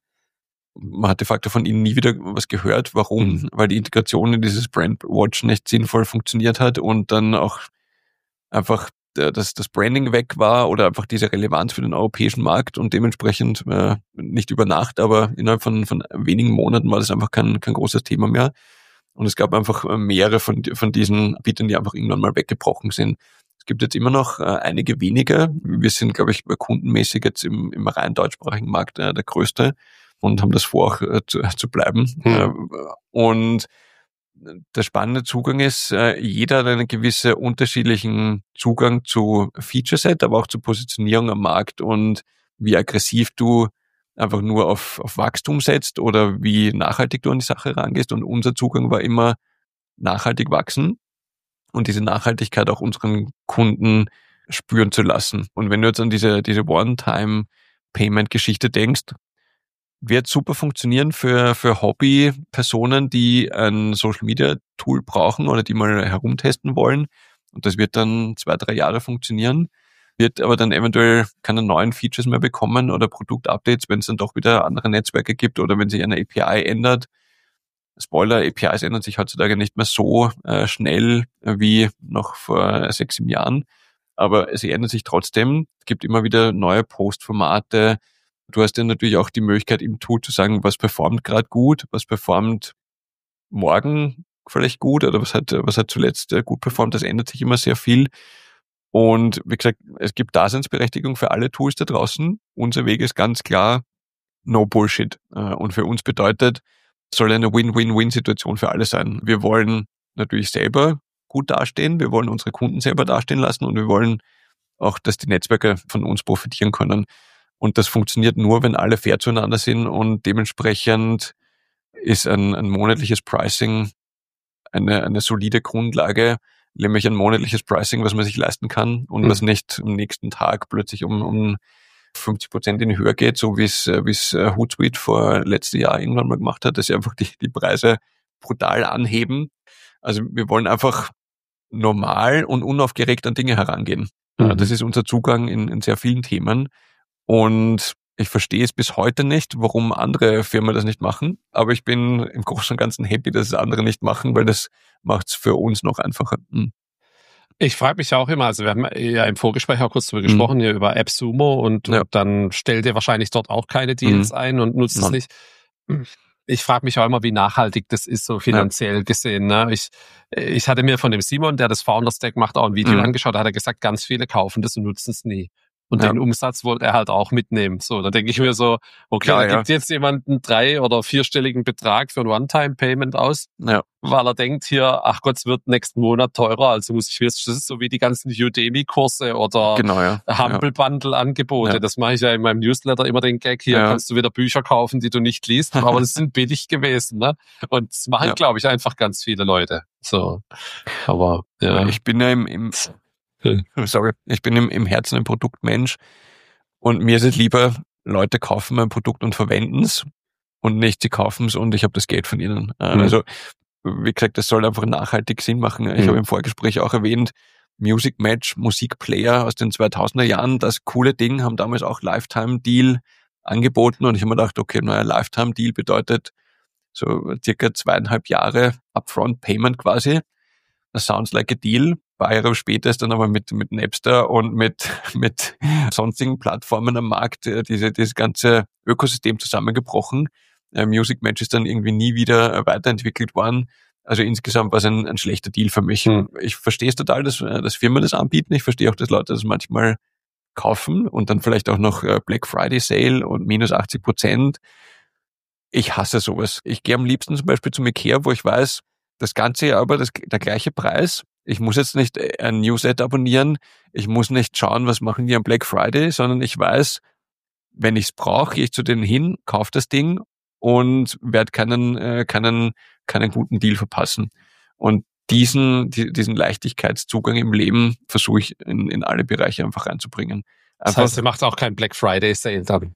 Man hat de facto von ihnen nie wieder was gehört. Warum? Mhm. Weil die Integration in dieses Brandwatch nicht sinnvoll funktioniert hat und dann auch einfach dass das Branding weg war oder einfach diese Relevanz für den europäischen Markt und dementsprechend äh, nicht über Nacht, aber innerhalb von, von wenigen Monaten war das einfach kein, kein großes Thema mehr. Und es gab einfach mehrere von, von diesen Anbietern, die einfach irgendwann mal weggebrochen sind. Es gibt jetzt immer noch äh, einige wenige. Wir sind, glaube ich, kundenmäßig jetzt im, im rein deutschsprachigen Markt äh, der größte und haben das vor, auch äh, zu, zu bleiben. Mhm. Äh, und der spannende Zugang ist, jeder hat einen gewissen unterschiedlichen Zugang zu Feature-Set, aber auch zur Positionierung am Markt und wie aggressiv du einfach nur auf, auf Wachstum setzt oder wie nachhaltig du an die Sache rangehst. Und unser Zugang war immer nachhaltig wachsen und diese Nachhaltigkeit auch unseren Kunden spüren zu lassen. Und wenn du jetzt an diese, diese One-Time-Payment-Geschichte denkst, wird super funktionieren für, für Hobby-Personen, die ein Social-Media-Tool brauchen oder die mal herumtesten wollen. Und das wird dann zwei, drei Jahre funktionieren, wird aber dann eventuell keine neuen Features mehr bekommen oder Produktupdates, wenn es dann doch wieder andere Netzwerke gibt oder wenn sich eine A P I ändert. Spoiler, A P Is ändern sich heutzutage nicht mehr so äh, schnell äh, wie noch vor sechs, sieben Jahren. Aber sie ändern sich trotzdem. Es gibt immer wieder neue Postformate. Du hast ja natürlich auch die Möglichkeit im Tool zu sagen, was performt gerade gut, was performt morgen vielleicht gut oder was hat, was hat zuletzt gut performt. Das ändert sich immer sehr viel. Und wie gesagt, es gibt Daseinsberechtigung für alle Tools da draußen. Unser Weg ist ganz klar no Bullshit. Und für uns bedeutet, soll eine Win-Win-Win-Situation für alle sein. Wir wollen natürlich selber gut dastehen, wir wollen unsere Kunden selber dastehen lassen und wir wollen auch, dass die Netzwerke von uns profitieren können. Und das funktioniert nur, wenn alle fair zueinander sind und dementsprechend ist ein, ein monatliches Pricing eine, eine solide Grundlage, nämlich ein monatliches Pricing, was man sich leisten kann und mhm. was nicht am nächsten Tag plötzlich um, um fünfzig Prozent in die Höhe geht, so wie es, wie es Hootsuite vor letztes Jahr irgendwann mal gemacht hat, dass sie einfach die, die Preise brutal anheben. Also wir wollen einfach normal und unaufgeregt an Dinge herangehen. Mhm. Das ist unser Zugang in, in sehr vielen Themen. Und ich verstehe es bis heute nicht, warum andere Firmen das nicht machen. Aber ich bin im Großen und Ganzen happy, dass es andere nicht machen, weil das macht es für uns noch einfacher. Mhm. Ich frage mich auch immer, also wir haben ja im Vorgespräch auch kurz darüber gesprochen, mhm. hier über AppSumo und, ja. und dann stellt ihr wahrscheinlich dort auch keine Deals mhm. ein und nutzt es nicht. Ich frage mich auch immer, wie nachhaltig das ist, so finanziell ja. gesehen. Ne? Ich, ich hatte mir von dem Simon, der das Founder Stack macht, auch ein Video mhm. angeschaut, da hat er gesagt, ganz viele kaufen das und nutzen es nie. Und ja. den Umsatz wollte er halt auch mitnehmen. So, da denke ich mir so, okay, ja, da ja. gibt jetzt jemand einen drei- oder vierstelligen Betrag für ein One-Time-Payment aus, ja. weil er denkt hier, ach Gott, es wird nächsten Monat teurer, also muss ich wissen, das ist so wie die ganzen Udemy-Kurse oder genau, ja. Humble-Bundle-Angebote. Ja. Das mache ich ja in meinem Newsletter immer den Gag, hier ja. kannst du wieder Bücher kaufen, die du nicht liest, aber das sind billig gewesen. Ne? Und das machen, ja. glaube ich, einfach ganz viele Leute. So, aber ja. Ich bin ja im... im Sorry, ich bin im, im Herzen ein Produktmensch und mir ist es lieber, Leute kaufen mein Produkt und verwenden es und nicht, sie kaufen es und ich habe das Geld von ihnen. Mhm. Also, wie gesagt, das soll einfach nachhaltig Sinn machen. Ich mhm. habe im Vorgespräch auch erwähnt, Music Match, Musikplayer aus den zweitausender Jahren, das coole Ding, haben damals auch Lifetime-Deal angeboten und ich habe mir gedacht, okay, neuer Lifetime-Deal bedeutet so circa zweieinhalb Jahre Upfront Payment quasi. Das sounds like a deal. Ein paar Jahre später ist dann aber mit, mit Napster und mit, mit sonstigen Plattformen am Markt diese, dieses ganze Ökosystem zusammengebrochen. Äh, Music Match ist dann irgendwie nie wieder weiterentwickelt worden. Also insgesamt war es ein, ein schlechter Deal für mich. Hm. Ich verstehe es total, dass, dass Firmen das anbieten. Ich verstehe auch, dass Leute das manchmal kaufen und dann vielleicht auch noch Black Friday Sale und minus achtzig Prozent. Ich hasse sowas. Ich gehe am liebsten zum Beispiel zum Ikea, wo ich weiß, das Ganze ja aber das, der gleiche Preis. Ich muss jetzt nicht ein Newsletter abonnieren. Ich muss nicht schauen, was machen die am Black Friday, sondern ich weiß, wenn ich es brauche, gehe ich zu denen hin, kaufe das Ding und werde keinen, äh, keinen, keinen guten Deal verpassen. Und diesen, die, diesen Leichtigkeitszugang im Leben versuche ich in, in alle Bereiche einfach reinzubringen. Einfach, das heißt, ihr macht auch kein Black Friday Sale dann?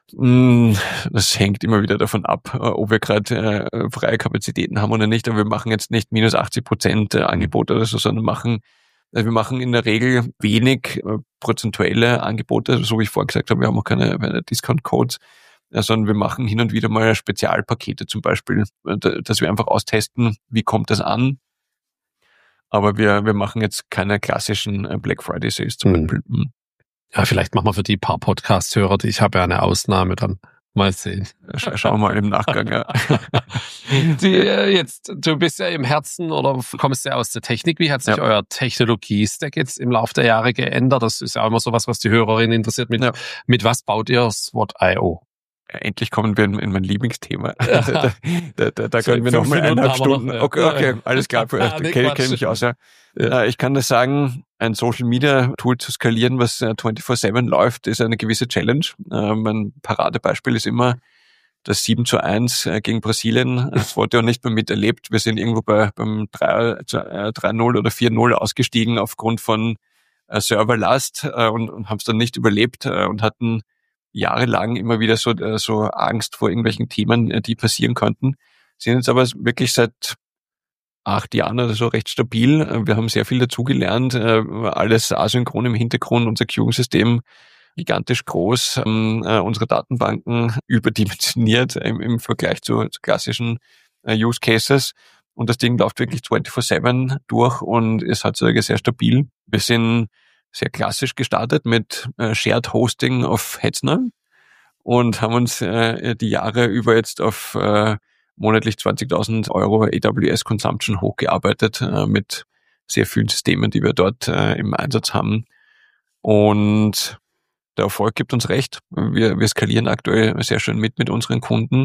Das hängt immer wieder davon ab, ob wir gerade äh, freie Kapazitäten haben oder nicht. Aber wir machen jetzt nicht minus achtzig Prozent Angebote oder so, sondern machen, also wir machen in der Regel wenig äh, prozentuelle Angebote, so wie ich vorher gesagt habe, wir haben auch keine, keine Discount-Codes, äh, sondern wir machen hin und wieder mal Spezialpakete zum Beispiel, dass wir einfach austesten, wie kommt das an. Aber wir, wir machen jetzt keine klassischen Black Friday Sales zum mhm. Beispiel. Ja, vielleicht machen wir für die paar Podcast-Hörer, die ich habe ja eine Ausnahme, dann mal sehen. Scha- schauen wir mal im Nachgang, ja. die, jetzt, du bist ja im Herzen oder kommst ja aus der Technik. Wie hat sich ja. euer Technologie-Stack jetzt im Laufe der Jahre geändert? Das ist ja auch immer sowas, was die Hörerin interessiert. Mit, ja. mit was baut ihr SWOT Punkt io? endlich kommen wir in, in mein Lieblingsthema. Ja. Also da da, da, da So können wir fünf noch mal Minuten eineinhalb haben wir Stunden. noch, ja. Okay, okay, alles klar. Ah, nee, Kenne Quatsch. kenn mich aus, ja. Ja. Äh, Ich kann das sagen, ein Social-Media-Tool zu skalieren, was vierundzwanzig sieben läuft, ist eine gewisse Challenge. Äh, Mein Paradebeispiel ist immer das sieben zu eins äh, gegen Brasilien. Das wurde ja nicht mehr miterlebt. Wir sind irgendwo bei beim drei null oder vier null ausgestiegen aufgrund von äh, Serverlast äh, und, und haben es dann nicht überlebt äh, und hatten jahrelang immer wieder so äh, so Angst vor irgendwelchen Themen, äh, die passieren könnten. Sind jetzt aber wirklich seit acht Jahren oder so recht stabil. Äh, Wir haben sehr viel dazugelernt, äh, alles asynchron im Hintergrund, unser Queuing-System gigantisch groß, ähm, äh, unsere Datenbanken überdimensioniert im, im Vergleich zu, zu klassischen äh, Use Cases. Und das Ding läuft wirklich vierundzwanzig sieben durch und ist heutzutage sehr stabil. Wir sind sehr klassisch gestartet mit äh, Shared Hosting auf Hetzner und haben uns äh, die Jahre über jetzt auf äh, monatlich zwanzigtausend Euro A W S Consumption hochgearbeitet äh, mit sehr vielen Systemen, die wir dort äh, im Einsatz haben. Und der Erfolg gibt uns recht. Wir, wir skalieren aktuell sehr schön mit mit unseren Kunden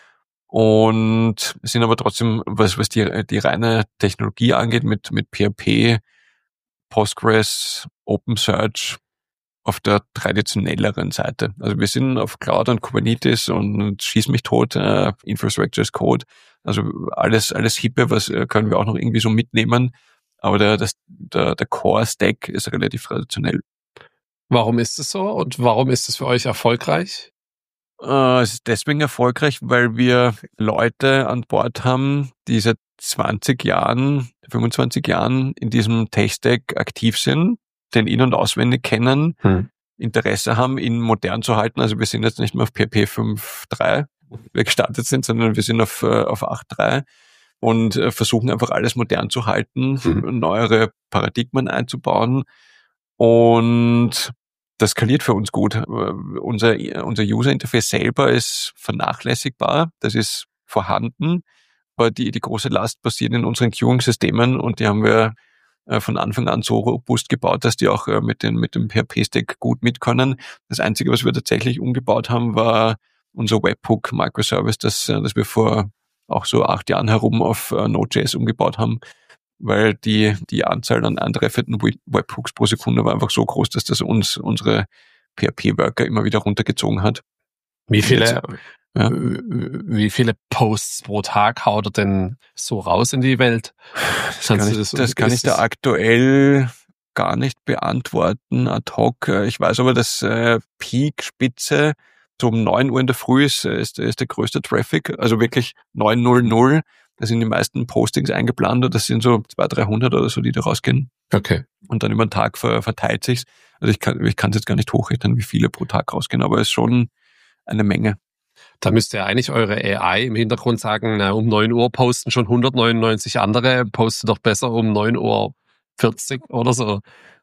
und sind aber trotzdem, was, was die, die reine Technologie angeht, mit, mit P H P, Postgres, OpenSearch auf der traditionelleren Seite. Also wir sind auf Cloud und Kubernetes und schieß mich tot, äh, Infrastructure as Code. Also alles, alles Hippe, was äh, können wir auch noch irgendwie so mitnehmen. Aber der, das, der, der Core-Stack ist relativ traditionell. Warum ist es so und warum ist es für euch erfolgreich? Äh, Es ist deswegen erfolgreich, weil wir Leute an Bord haben, die seit zwanzig Jahren, fünfundzwanzig Jahren in diesem Tech-Stack aktiv sind, den in- und auswendig kennen, Hm. Interesse haben, ihn modern zu halten. Also wir sind jetzt nicht mehr auf P H P fünf Punkt drei, wo wir gestartet sind, sondern wir sind auf, äh, auf acht Punkt drei und äh, versuchen einfach alles modern zu halten, Mhm. neuere Paradigmen einzubauen. Und das skaliert für uns gut. Unser, unser User-Interface selber ist vernachlässigbar, das ist vorhanden, aber die, die große Last passiert in unseren Queuing-Systemen und die haben wir äh, von Anfang an so robust gebaut, dass die auch äh, mit, den, mit dem P H P-Stack gut mit können. Das Einzige, was wir tatsächlich umgebaut haben, war unser Webhook-Microservice, das, äh, das wir vor auch so acht Jahren herum auf äh, Node.js umgebaut haben, weil die, die Anzahl an antreffenden Webhooks pro Sekunde war einfach so groß, dass das uns unsere P H P-Worker immer wieder runtergezogen hat. Wie viele, Ja. wie viele Posts pro Tag haut er denn so raus in die Welt? Das kann, ich, das, das kann ist ich da das- aktuell gar nicht beantworten ad hoc. Ich weiß aber, dass äh, Peak-Spitze so um neun Uhr in der Früh ist, ist, ist der größte Traffic, also wirklich neun Uhr null. Da sind die meisten Postings eingeplant und das sind so zweihundert, dreihundert oder so, die da rausgehen. Okay. Und dann über den Tag ver, verteilt sich's. Also ich kann ich kann es jetzt gar nicht hochrechnen, wie viele pro Tag rausgehen, aber es ist schon eine Menge. Da müsste ja eigentlich eure A I im Hintergrund sagen, na, um neun Uhr posten schon hundertneunundneunzig andere, poste doch besser um neun Uhr vierzig oder so.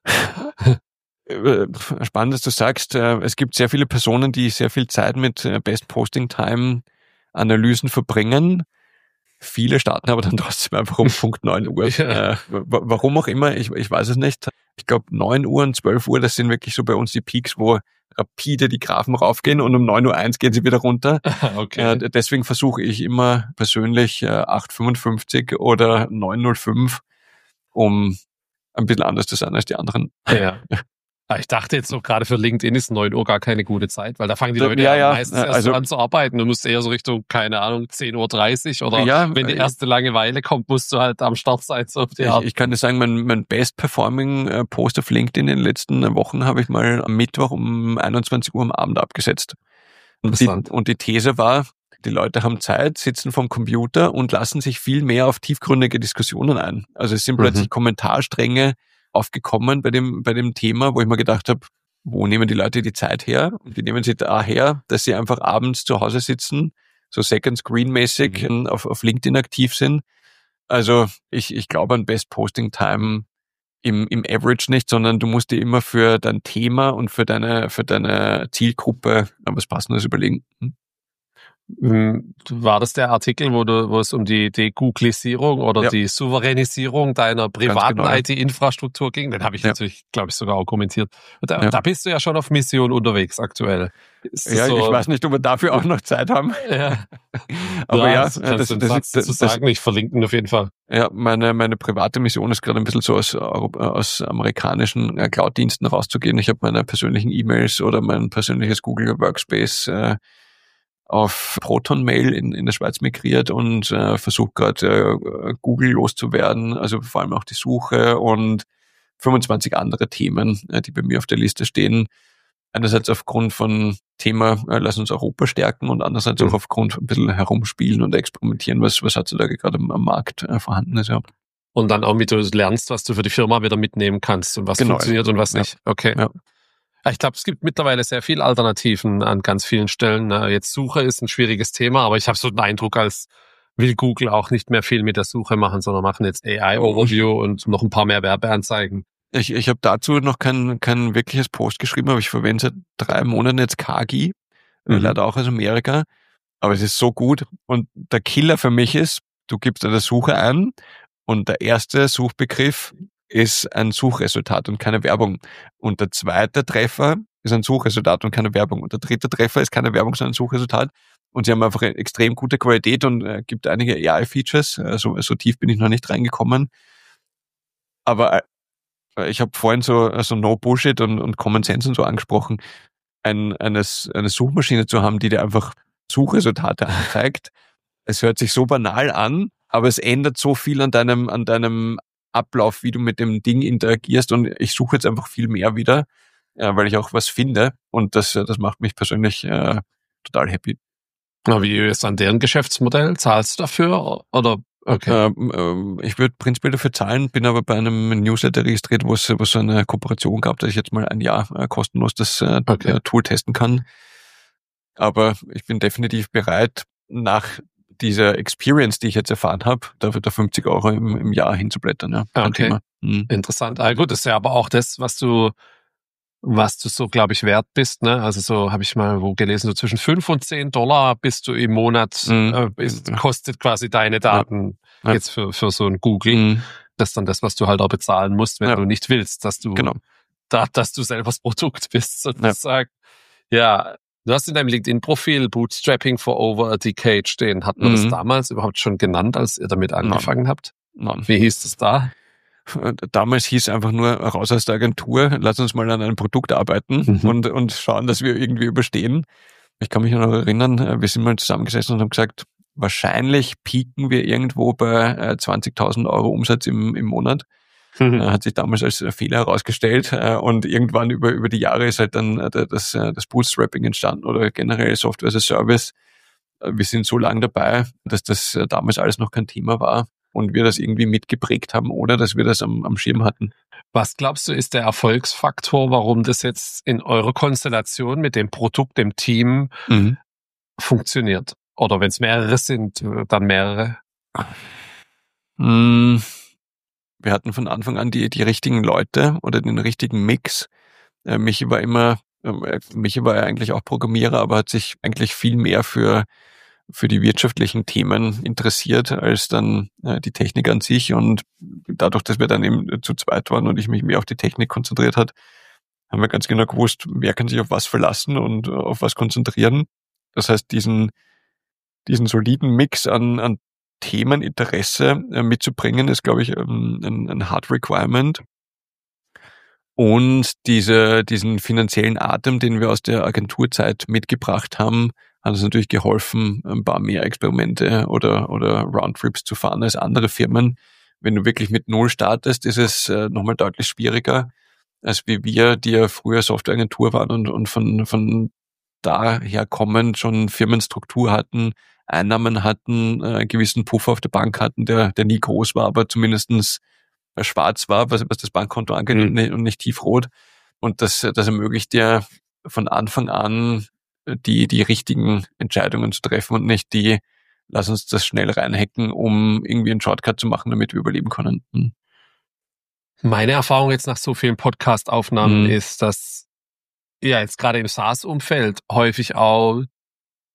Äh, Spannend, dass du sagst, äh, es gibt sehr viele Personen, die sehr viel Zeit mit äh, Best Posting Time Analysen verbringen. Viele starten aber dann trotzdem einfach um Punkt neun Uhr. Ja. Äh, wa- warum auch immer, ich, ich weiß es nicht. Ich glaube neun Uhr und zwölf Uhr, das sind wirklich so bei uns die Peaks, wo rapide die Graphen raufgehen und um neun Uhr eins gehen sie wieder runter. Okay. Äh, deswegen versuche ich immer persönlich äh, acht Uhr fünfundfünfzig oder neun Uhr null fünf, um ein bisschen anders zu sein als die anderen. Ja. Ah, ich dachte jetzt so, gerade für LinkedIn ist neun Uhr gar keine gute Zeit, weil da fangen die Da- Leute ja, ja, ja, meistens äh, erst also- so an zu arbeiten. Du musst eher so Richtung, keine Ahnung, zehn Uhr dreißig oder Ja, wenn die äh, erste Langeweile kommt, musst du halt am Start sein. So auf die Ich, Art. ich kann dir sagen, mein, mein Best-Performing-Post auf LinkedIn in den letzten Wochen habe ich mal am Mittwoch um einundzwanzig Uhr am Abend abgesetzt. Und die, Interessant. und die These war, die Leute haben Zeit, sitzen vom Computer und lassen sich viel mehr auf tiefgründige Diskussionen ein. Also es sind Mhm. plötzlich Kommentarstränge aufgekommen bei dem, bei dem Thema, wo ich mir gedacht habe, wo nehmen die Leute die Zeit her? Und die nehmen sie da her, dass sie einfach abends zu Hause sitzen, so Second Screen-mäßig Mhm. auf, auf LinkedIn aktiv sind. Also ich, ich glaube an Best Posting Time im, im Average nicht, sondern du musst dir immer für dein Thema und für deine, für deine Zielgruppe was Passendes überlegen. Hm? War das der Artikel, wo du, wo es um die Degooglisierung oder Ja. die Souveränisierung deiner privaten genau, ja. I T-Infrastruktur ging? Den habe ich Ja. natürlich, glaube ich, sogar auch kommentiert. Und da, Ja. da bist du ja schon auf Mission unterwegs aktuell. Ist das Ja, so, ich weiß nicht, ob wir dafür auch noch Zeit haben. Ja. Aber ja, das das, kannst du einen das, Satz das, dazu das, sagen. Ich verlinke ihn auf jeden Fall. ja, meine, meine private Mission ist gerade ein bisschen so aus, aus amerikanischen äh, Cloud-Diensten rauszugehen. Ich habe meine persönlichen E-Mails oder mein persönliches Google Workspace äh, auf Proton Mail in, in der Schweiz migriert und äh, versuche gerade äh, Google loszuwerden, also vor allem auch die Suche und fünfundzwanzig andere Themen, äh, die bei mir auf der Liste stehen. Einerseits aufgrund von Thema, äh, lass uns Europa stärken und andererseits Mhm. auch aufgrund ein bisschen herumspielen und experimentieren, was, was heutzutage gerade am, am Markt äh, vorhanden ist. Ja. Und dann auch, wie du lernst, was du für die Firma wieder mitnehmen kannst und was Genau, funktioniert und was ja. nicht. Okay. Ja. Ich glaube, es gibt mittlerweile sehr viele Alternativen an ganz vielen Stellen. Jetzt Suche ist ein schwieriges Thema, aber ich habe so den Eindruck, als will Google auch nicht mehr viel mit der Suche machen, sondern machen jetzt A I-Overview und noch ein paar mehr Werbeanzeigen. Ich, ich habe dazu noch kein, kein wirkliches Post geschrieben, aber ich verwende seit drei Monaten jetzt Kagi, mhm. leider auch aus Amerika. Aber es ist so gut. Und der Killer für mich ist, du gibst eine Suche ein und der erste Suchbegriff ist ein Suchresultat und keine Werbung. Und der zweite Treffer ist ein Suchresultat und keine Werbung. Und der dritte Treffer ist keine Werbung, sondern ein Suchresultat. Und sie haben einfach eine extrem gute Qualität und äh, gibt einige A I-Features. Also, so tief bin ich noch nicht reingekommen. Aber äh, ich habe vorhin so also No Bullshit und, und Common Sense und so angesprochen. Ein, eines, eine Suchmaschine zu haben, die dir einfach Suchresultate anzeigt. Es hört sich so banal an, aber es ändert so viel an deinem, an deinem Ablauf, wie du mit dem Ding interagierst, und ich suche jetzt einfach viel mehr wieder, äh, weil ich auch was finde, und das, das macht mich persönlich äh, total happy. Na, wie ist an deren Geschäftsmodell? Zahlst du dafür oder? Okay. Ähm, ähm, ich würde prinzipiell dafür zahlen, bin aber bei einem Newsletter registriert, wo es, wo es so eine Kooperation gab, dass ich jetzt mal ein Jahr äh, kostenlos das äh, Okay. Tool testen kann. Aber ich bin definitiv bereit, nach dieser Experience, die ich jetzt erfahren habe, dafür da fünfzig Euro im, im Jahr hinzublättern. Ja, kein Okay. Thema. Mhm. Interessant. Ah, gut, das ist ja aber auch das, was du, was du so, glaube ich, wert bist. Ne? Also so habe ich mal wo gelesen, so zwischen fünf und zehn Dollar bist du im Monat, Mhm. äh, ist, kostet quasi deine Daten Ja. Ja. jetzt für, für so ein Google. Mhm. Das ist dann das, was du halt auch bezahlen musst, wenn Ja. du nicht willst, dass du, Genau. da, dass du selber das Produkt bist, sozusagen. Ja. ja. Du hast in deinem LinkedIn-Profil Bootstrapping for over a decade stehen. Hat man Mhm. das damals überhaupt schon genannt, als ihr damit angefangen Nein. habt? Nein. Wie hieß das da? Damals hieß einfach nur, raus aus der Agentur, lass uns mal an einem Produkt arbeiten Mhm. und, und schauen, dass wir irgendwie überstehen. Ich kann mich noch erinnern, wir sind mal zusammengesessen und haben gesagt, wahrscheinlich pieken wir irgendwo bei zwanzigtausend Euro Umsatz im, im Monat. Mhm. Hat sich damals als Fehler herausgestellt, und irgendwann über, über die Jahre ist halt dann das, das Bootstrapping entstanden oder generell Software as a Service. Wir sind so lange dabei, dass das damals alles noch kein Thema war und wir das irgendwie mitgeprägt haben, oder dass wir das am, am Schirm hatten. Was glaubst du, ist der Erfolgsfaktor, warum das jetzt in eurer Konstellation mit dem Produkt, dem Team Mhm. funktioniert? Oder wenn es mehrere sind, dann mehrere? Mhm. Wir hatten von Anfang an die, die richtigen Leute oder den richtigen Mix. Äh, Michi war immer, äh, Michi war ja eigentlich auch Programmierer, aber hat sich eigentlich viel mehr für, für die wirtschaftlichen Themen interessiert als dann äh, die Technik an sich. Und dadurch, dass wir dann eben zu zweit waren und ich mich mehr auf die Technik konzentriert hat, haben wir ganz genau gewusst, wer kann sich auf was verlassen und auf was konzentrieren. Das heißt, diesen, diesen soliden Mix an, an Themeninteresse äh, mitzubringen, ist, glaube ich, ähm, ein, ein Hard Requirement. Und diese, diesen finanziellen Atem, den wir aus der Agenturzeit mitgebracht haben, hat uns natürlich geholfen, ein paar mehr Experimente oder, oder Roundtrips zu fahren als andere Firmen. Wenn du wirklich mit Null startest, ist es äh, nochmal deutlich schwieriger, als wie wir, die ja früher Softwareagentur waren und, und von, von daher kommend schon Firmenstruktur hatten, Einnahmen hatten, äh, einen gewissen Puffer auf der Bank hatten, der, der nie groß war, aber zumindestens schwarz war, was, was das Bankkonto angeht, mhm. und, nicht, und nicht tiefrot. Und das, das ermöglicht dir von Anfang an die, die richtigen Entscheidungen zu treffen und nicht die, lass uns das schnell reinhacken, um irgendwie einen Shortcut zu machen, damit wir überleben können. Hm. Meine Erfahrung jetzt nach so vielen Podcast-Aufnahmen Mhm. ist, dass ja jetzt gerade im SaaS-Umfeld häufig auch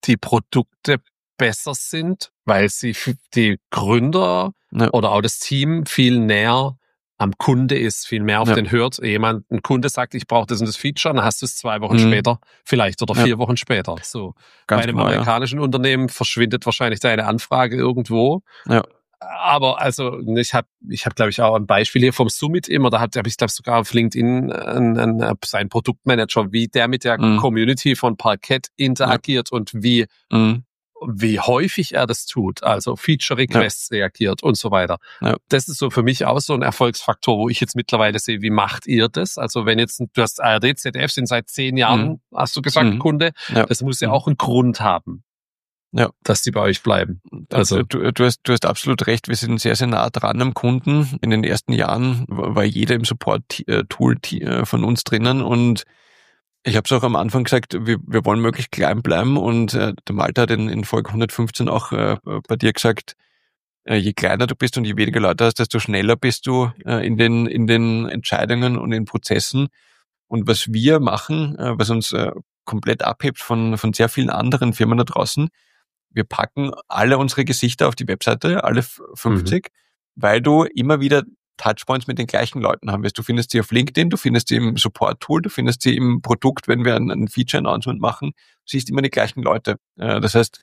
die Produkte besser sind, weil sie die Gründer ja. oder auch das Team viel näher am Kunde ist, viel mehr auf ja. den hört. Jemand, ein Kunde sagt, ich brauche das und das Feature, dann hast du es zwei Wochen mhm. später vielleicht oder vier ja. Wochen später. So. Ganz Bei einem genau, amerikanischen ja. Unternehmen verschwindet wahrscheinlich deine Anfrage irgendwo. Ja. Aber also ich habe, ich habe glaube ich auch ein Beispiel hier vom Summit immer, da habe hab ich glaube sogar auf LinkedIn ein, ein, sein Produktmanager, wie der mit der mhm. Community von Parkett interagiert ja. und wie mhm. wie häufig er das tut, also Feature-Requests ja. reagiert und so weiter. Ja. Das ist so für mich auch so ein Erfolgsfaktor, wo ich jetzt mittlerweile sehe, wie macht ihr das? Also wenn jetzt, du hast A R D, Z D F sind seit zehn Jahren, mhm. hast du gesagt, mhm. Kunde, ja. das muss ja auch einen Grund haben. Ja. Dass die bei euch bleiben. Also du, du, hast, du hast absolut recht, wir sind sehr, sehr nah dran am Kunden. In den ersten Jahren war jeder im Support-Tool von uns drinnen und ich habe es auch am Anfang gesagt, wir, wir wollen möglichst klein bleiben und äh, der Malte hat in, in Folge hundertfünfzehn auch äh, bei dir gesagt, äh, je kleiner du bist und je weniger Leute hast, desto schneller bist du äh, in den in den Entscheidungen und in Prozessen. Und was wir machen, äh, was uns äh, komplett abhebt von von sehr vielen anderen Firmen da draußen, wir packen alle unsere Gesichter auf die Webseite, alle fünfzig, mhm. weil du immer wieder Touchpoints mit den gleichen Leuten haben wirst. Du findest sie auf LinkedIn, du findest sie im Support-Tool, du findest sie im Produkt, wenn wir ein, ein Feature-Announcement machen, du siehst immer die gleichen Leute. Das heißt,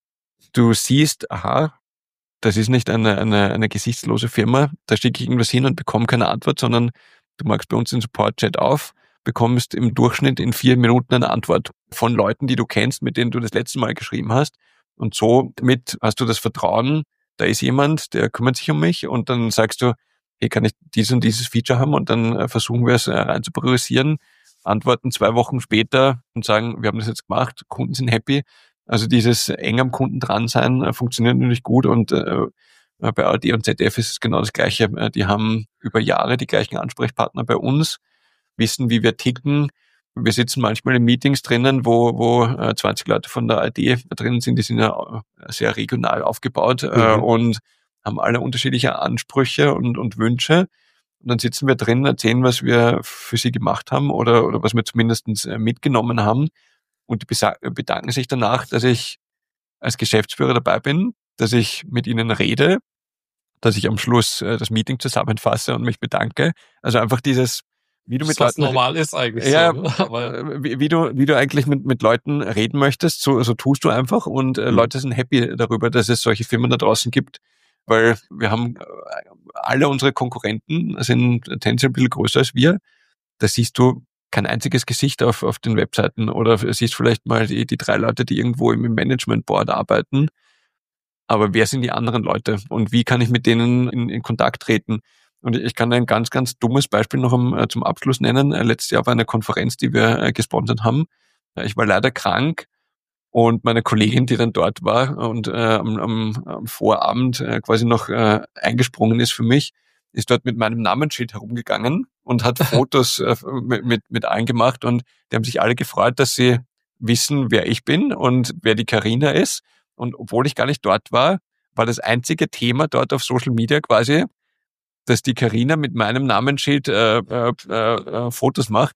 du siehst, aha, das ist nicht eine, eine, eine gesichtslose Firma, da schicke ich irgendwas hin und bekomme keine Antwort, sondern du machst bei uns den Support-Chat auf, bekommst im Durchschnitt in vier Minuten eine Antwort von Leuten, die du kennst, mit denen du das letzte Mal geschrieben hast. Und so mit hast du das Vertrauen, da ist jemand, der kümmert sich um mich und dann sagst du, hey, kann ich dieses und dieses Feature haben und dann äh, versuchen wir es äh, rein zu priorisieren, antworten zwei Wochen später und sagen, wir haben das jetzt gemacht, Kunden sind happy. Also dieses eng am Kunden dran sein äh, funktioniert natürlich gut und äh, bei A R D und Z D F ist es genau das Gleiche. Die haben über Jahre die gleichen Ansprechpartner bei uns, wissen, wie wir ticken. Wir sitzen manchmal in Meetings drinnen, wo wo äh, zwanzig Leute von der A R D drinnen sind, die sind ja sehr regional aufgebaut mhm. äh, und haben alle unterschiedliche Ansprüche und, und Wünsche. Und dann sitzen wir drin, erzählen, was wir für sie gemacht haben oder, oder was wir zumindest mitgenommen haben. Und die bedanken sich danach, dass ich als Geschäftsführer dabei bin, dass ich mit ihnen rede, dass ich am Schluss das Meeting zusammenfasse und mich bedanke. Also einfach dieses, wie du mit was Leuten, normal ist eigentlich ja, so. Aber wie, wie du, wie du eigentlich mit, mit Leuten reden möchtest, so, so tust du einfach und äh, mhm. Leute sind happy darüber, dass es solche Firmen da draußen gibt. Weil wir haben alle unsere Konkurrenten sind tendenziell ein bisschen größer als wir. Da siehst du kein einziges Gesicht auf, auf den Webseiten oder siehst vielleicht mal die, die drei Leute, die irgendwo im Management Board arbeiten. Aber wer sind die anderen Leute und wie kann ich mit denen in, in Kontakt treten? Und ich kann ein ganz, ganz dummes Beispiel noch um, zum Abschluss nennen. Letztes Jahr war eine Konferenz, die wir gesponsert haben. Ich war leider krank. Und meine Kollegin, die dann dort war und äh, am, am, am Vorabend äh, quasi noch äh, eingesprungen ist für mich, ist dort mit meinem Namensschild herumgegangen und hat Fotos äh, mit, mit, mit allen gemacht und die haben sich alle gefreut, dass sie wissen, wer ich bin und wer die Carina ist. Und obwohl ich gar nicht dort war, war das einzige Thema dort auf Social Media quasi, dass die Carina mit meinem Namensschild äh, äh, äh, Fotos macht.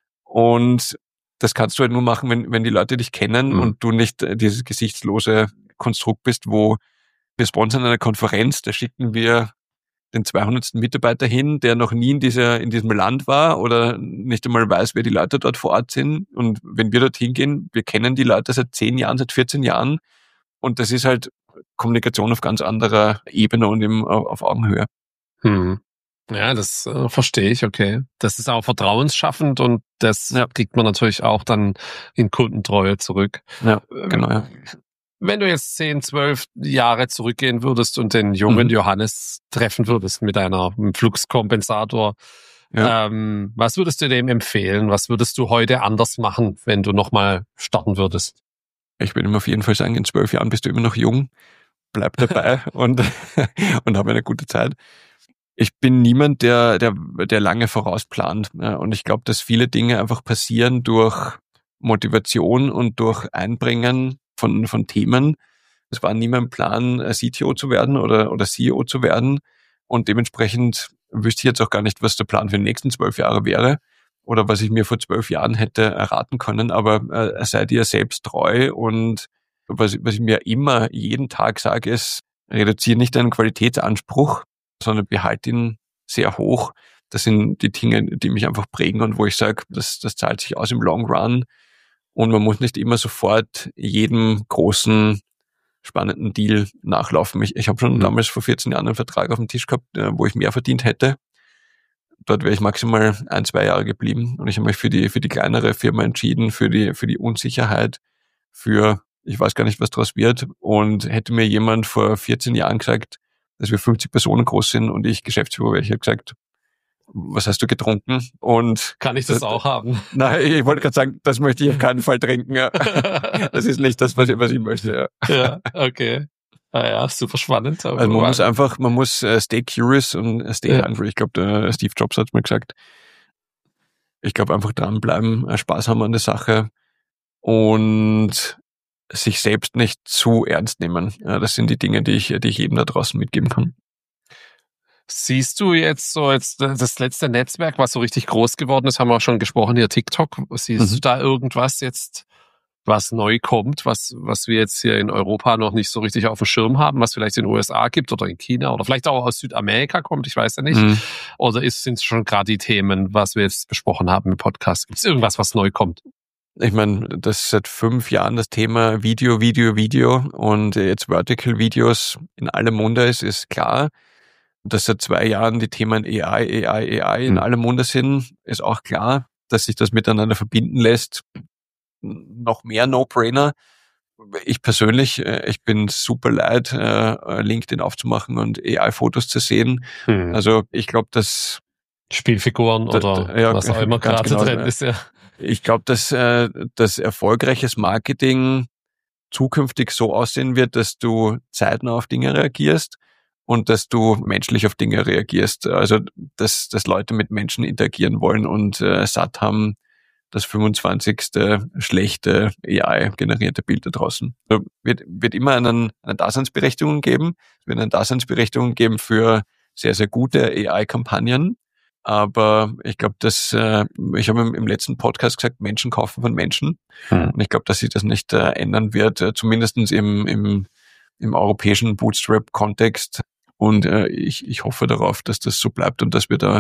Und das kannst du halt nur machen, wenn, wenn die Leute dich kennen mhm. und du nicht äh, dieses gesichtslose Konstrukt bist, wo wir sponsern eine Konferenz, da schicken wir den zweihundertsten Mitarbeiter hin, der noch nie in dieser, in diesem Land war oder nicht einmal weiß, wer die Leute dort vor Ort sind. Und wenn wir dorthin gehen, wir kennen die Leute seit zehn Jahren, seit vierzehn Jahren. Und das ist halt Kommunikation auf ganz anderer Ebene und eben auf Augenhöhe. Mhm. Ja, das äh, verstehe ich, okay. Das ist auch vertrauensschaffend und das ja. kriegt man natürlich auch dann in Kundentreue zurück. Ja, genau, ja. Wenn du jetzt zehn, zwölf Jahre zurückgehen würdest und den jungen mhm. Johannes treffen würdest mit einer einem Fluxkompensator, ja. ähm, was würdest du dem empfehlen? Was würdest du heute anders machen, wenn du nochmal starten würdest? Ich würde ihm auf jeden Fall sagen, in zwölf Jahren bist du immer noch jung, bleib dabei und, und hab eine gute Zeit. Ich bin niemand, der, der, der lange vorausplant. Und ich glaube, dass viele Dinge einfach passieren durch Motivation und durch Einbringen von, von Themen. Es war nie mein Plan, C T O zu werden oder, oder C E O zu werden. Und dementsprechend wüsste ich jetzt auch gar nicht, was der Plan für die nächsten zwölf Jahre wäre oder was ich mir vor zwölf Jahren hätte erraten können. Aber äh, sei dir selbst treu und was, was ich mir immer jeden Tag sage, ist, reduziere nicht deinen Qualitätsanspruch, sondern behalte ihn sehr hoch. Das sind die Dinge, die mich einfach prägen und wo ich sage, das, das zahlt sich aus im Long Run. Und man muss nicht immer sofort jedem großen, spannenden Deal nachlaufen. Ich, ich habe schon mhm. damals vor vierzehn Jahren einen Vertrag auf dem Tisch gehabt, wo ich mehr verdient hätte. Dort wäre ich maximal ein, zwei Jahre geblieben. Und ich habe mich für die, für die kleinere Firma entschieden, für die, für die Unsicherheit, für, ich weiß gar nicht, was daraus wird. Und hätte mir jemand vor vierzehn Jahren gesagt, dass wir fünfzig Personen groß sind und ich Geschäftsführer wäre, ich habe gesagt, was hast du getrunken? Und kann ich das, das auch haben? Nein, ich wollte gerade sagen, das möchte ich auf keinen Fall trinken. Ja. Das ist nicht das, was ich, was ich möchte. Ja, ja okay. Ah ja, super spannend. Also man wow. muss einfach, man muss uh, stay curious und uh, stay ja. hungry. Ich glaube, uh, Steve Jobs hat es mir gesagt. Ich glaube, einfach dranbleiben, uh, Spaß haben an der Sache und sich selbst nicht zu ernst nehmen. Ja, das sind die Dinge, die ich, die ich jedem da draußen mitgeben kann. Siehst du jetzt so jetzt das letzte Netzwerk, was so richtig groß geworden ist, haben wir auch schon gesprochen, hier TikTok. Siehst mhm. du da irgendwas jetzt, was neu kommt, was was wir jetzt hier in Europa noch nicht so richtig auf dem Schirm haben, was vielleicht in den U S A gibt oder in China oder vielleicht auch aus Südamerika kommt, ich weiß ja nicht. Mhm. Oder sind es schon gerade die Themen, was wir jetzt besprochen haben im Podcast? Gibt es irgendwas, was neu kommt? Ich meine, das ist seit fünf Jahren das Thema Video, Video, Video und jetzt Vertical Videos in allem Munde ist, ist klar. Dass seit zwei Jahren die Themen A I, A I, A I in allem Munde sind, ist auch klar. Dass sich das miteinander verbinden lässt, noch mehr No-Brainer. Ich persönlich, ich bin super leid, LinkedIn aufzumachen und A I-Fotos zu sehen. Hm. Also ich glaube, dass Spielfiguren da, oder ja, was auch immer gerade genau, drin ist. Ja. Ich glaube, dass das erfolgreiches Marketing zukünftig so aussehen wird, dass du zeitnah auf Dinge reagierst und dass du menschlich auf Dinge reagierst. Also, dass, dass Leute mit Menschen interagieren wollen und äh, satt haben, das fünfundzwanzigste schlechte A I-generierte Bild da draußen. Also, wird, wird immer einen, eine Daseinsberechtigung geben. Es wird eine Daseinsberechtigung geben für sehr, sehr gute A I-Kampagnen. Aber ich glaube, dass äh, ich habe im letzten Podcast gesagt, Menschen kaufen von Menschen. Hm. Und ich glaube, dass sich das nicht äh, ändern wird, äh, zumindest im, im, im europäischen Bootstrap-Kontext. Und äh, ich, ich hoffe darauf, dass das so bleibt und dass wir da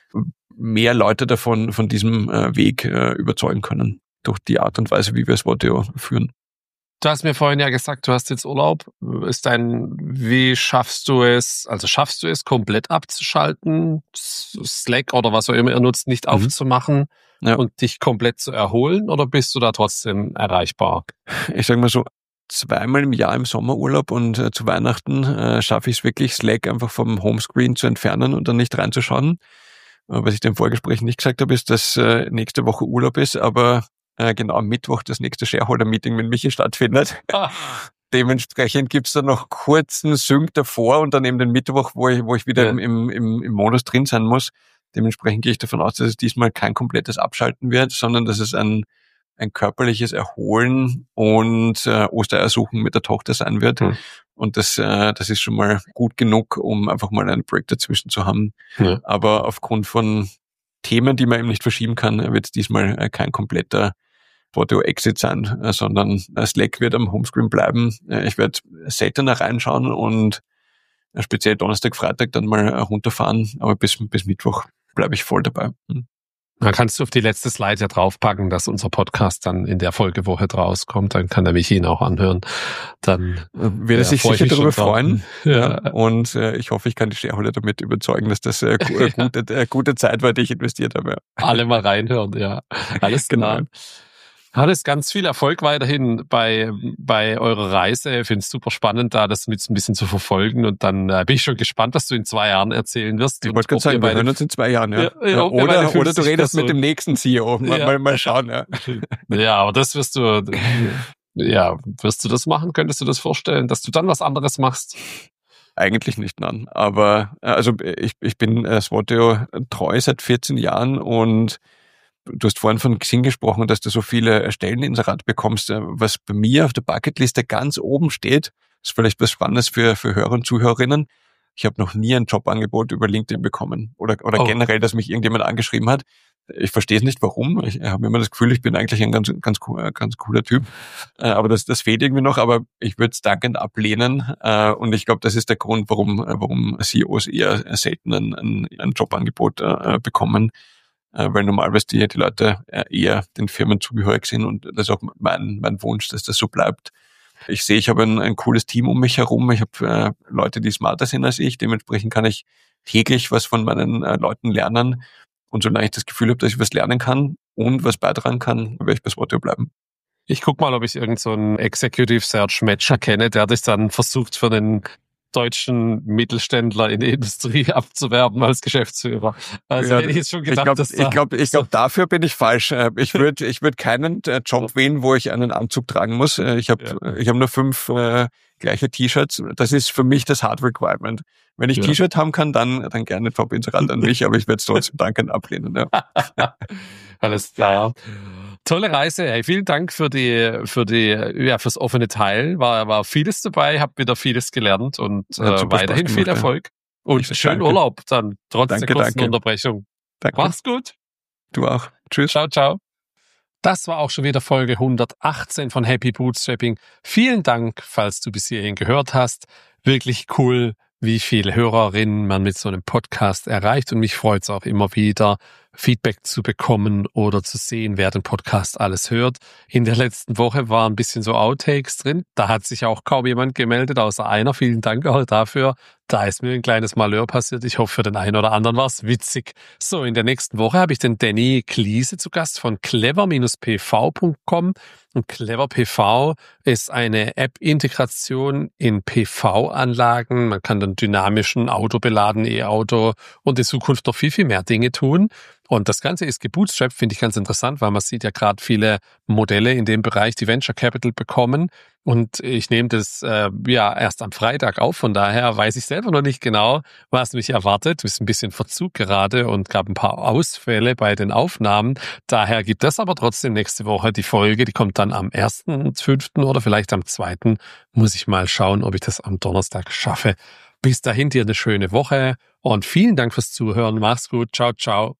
mehr Leute davon von diesem äh, Weg äh, überzeugen können, durch die Art und Weise, wie wir SWOTeo führen. Du hast mir vorhin ja gesagt, du hast jetzt Urlaub. Ist dein, wie schaffst du es, also schaffst du es, komplett abzuschalten, Slack oder was auch immer ihr nutzt, nicht mhm. aufzumachen ja. und dich komplett zu erholen, oder bist du da trotzdem erreichbar? Ich sage mal so, zweimal im Jahr im Sommerurlaub und äh, zu Weihnachten äh, schaffe ich es wirklich, Slack einfach vom Homescreen zu entfernen und dann nicht reinzuschauen. Äh, was ich dem Vorgespräch nicht gesagt habe, ist, dass äh, nächste Woche Urlaub ist, aber äh, genau am Mittwoch das nächste Shareholder-Meeting mit Michi stattfindet. Ah. Dementsprechend gibt's dann noch kurzen Sync davor und dann eben den Mittwoch, wo ich, wo ich wieder ja. im, im, im Modus drin sein muss. Dementsprechend gehe ich davon aus, dass es diesmal kein komplettes Abschalten wird, sondern dass es ein ein körperliches Erholen und äh, Osterersuchen mit der Tochter sein wird. Mhm. Und das, äh, das ist schon mal gut genug, um einfach mal einen Break dazwischen zu haben. Mhm. Aber aufgrund von Themen, die man eben nicht verschieben kann, wird es diesmal äh, kein kompletter SWOTeo-Exit sein, äh, sondern äh, Slack wird am Homescreen bleiben. Äh, ich werde seltener reinschauen und äh, speziell Donnerstag, Freitag dann mal äh, runterfahren, aber bis, bis Mittwoch bleibe ich voll dabei. Mhm. Dann kannst du auf die letzte Slide ja draufpacken, dass unser Podcast dann in der Folgewoche rauskommt. Dann kann der Michi ihn auch anhören. Dann wird er sich sicher darüber freuen. Ja. Und äh, ich hoffe, ich kann die Shareholder damit überzeugen, dass das äh, gute, äh, gute Zeit war, die ich investiert habe. Alle mal reinhören, ja. Alles klar. Genau. Hannes, ganz viel Erfolg weiterhin bei bei eurer Reise. Ich finde es super spannend, da das mit ein bisschen zu verfolgen. Und dann äh, bin ich schon gespannt, was du in zwei Jahren erzählen wirst. Ich wollte gerade sagen, wir hören uns in zwei Jahren. Ja. Ja, ja, oder, oder du redest Person. mit dem nächsten C E O. Mal, ja. mal, mal schauen. Ja. ja, aber das wirst du, ja, wirst du das machen? Könntest du das vorstellen, dass du dann was anderes machst? Eigentlich nicht, nein. Aber also ich, ich bin äh, SWOTeo treu seit vierzehn Jahren und du hast vorhin von Xing gesprochen, dass du so viele Stelleninserate bekommst. Was bei mir auf der Bucketliste ganz oben steht, ist vielleicht was Spannendes für, für Hörer und Zuhörerinnen. Ich habe noch nie ein Jobangebot über LinkedIn bekommen oder, oder oh. generell, dass mich irgendjemand angeschrieben hat. Ich verstehe es nicht, warum. Ich habe immer das Gefühl, ich bin eigentlich ein ganz, ganz, ganz cooler Typ. Aber das, das fehlt irgendwie noch. Aber ich würde es dankend ablehnen. Und ich glaube, das ist der Grund, warum, warum C E Os eher selten ein, ein, ein Jobangebot bekommen. Weil normalerweise die, die Leute eher den Firmen zugehörig sind. Und das ist auch mein, mein Wunsch, dass das so bleibt. Ich sehe, ich habe ein, ein cooles Team um mich herum. Ich habe Leute, die smarter sind als ich. Dementsprechend kann ich täglich was von meinen Leuten lernen. Und solange ich das Gefühl habe, dass ich was lernen kann und was beitragen kann, werde ich bei Swatio bleiben. Ich guck mal, ob ich irgend so einen Executive Search Matcher kenne, der das dann versucht, für den deutschen Mittelständler in der Industrie abzuwerben als Geschäftsführer. Also ja, hätte ich jetzt schon gedacht, ich glaube, dass da ich glaube, ich glaube, dafür bin ich falsch. Ich würde, ich würde keinen Job wählen, wo ich einen Anzug tragen muss. Ich habe, ja. ich habe nur fünf äh, gleiche T-Shirts. Das ist für mich das Hard Requirement. Wenn ich ja. T-Shirt haben kann, dann, dann gerne Jobinserat an mich, aber ich werde es trotzdem dankend ablehnen. Ja. Alles klar. Tolle Reise. Hey, vielen Dank für die, für die, ja, fürs offene Teil. War, war vieles dabei, habe wieder vieles gelernt und ja, äh, weiterhin viel gemacht, Erfolg. Ja. Und schönen danke. Urlaub dann, trotz danke, der kurzen danke. Unterbrechung. Danke. Mach's gut. Du auch. Tschüss. Ciao, ciao. Das war auch schon wieder Folge hundertachtzehn von Happy Bootstrapping. Vielen Dank, falls du bis hierhin gehört hast. Wirklich cool, wie viele Hörerinnen man mit so einem Podcast erreicht. Und mich freut es auch immer wieder, Feedback zu bekommen oder zu sehen, wer den Podcast alles hört. In der letzten Woche waren ein bisschen so Outtakes drin. Da hat sich auch kaum jemand gemeldet, außer einer. Vielen Dank auch dafür. Da ist mir ein kleines Malheur passiert. Ich hoffe, für den einen oder anderen war es witzig. So, in der nächsten Woche habe ich den Danny Kliese zu Gast von clever Bindestrich p v punkt com. Und Clever P V ist eine App-Integration in P V-Anlagen. Man kann dann dynamischen Auto beladen, E-Auto und in Zukunft noch viel, viel mehr Dinge tun. Und das Ganze ist gebootstrapped, finde ich ganz interessant, weil man sieht ja gerade viele Modelle in dem Bereich, die Venture Capital bekommen. Und ich nehme das äh, ja erst am Freitag auf, von daher weiß ich selber noch nicht genau, was mich erwartet. Es ist ein bisschen Verzug gerade und gab ein paar Ausfälle bei den Aufnahmen. Daher gibt es aber trotzdem nächste Woche die Folge, die kommt dann am ersten, fünften oder vielleicht am zweiten Muss ich mal schauen, ob ich das am Donnerstag schaffe. Bis dahin dir eine schöne Woche und vielen Dank fürs Zuhören. Mach's gut. Ciao, ciao.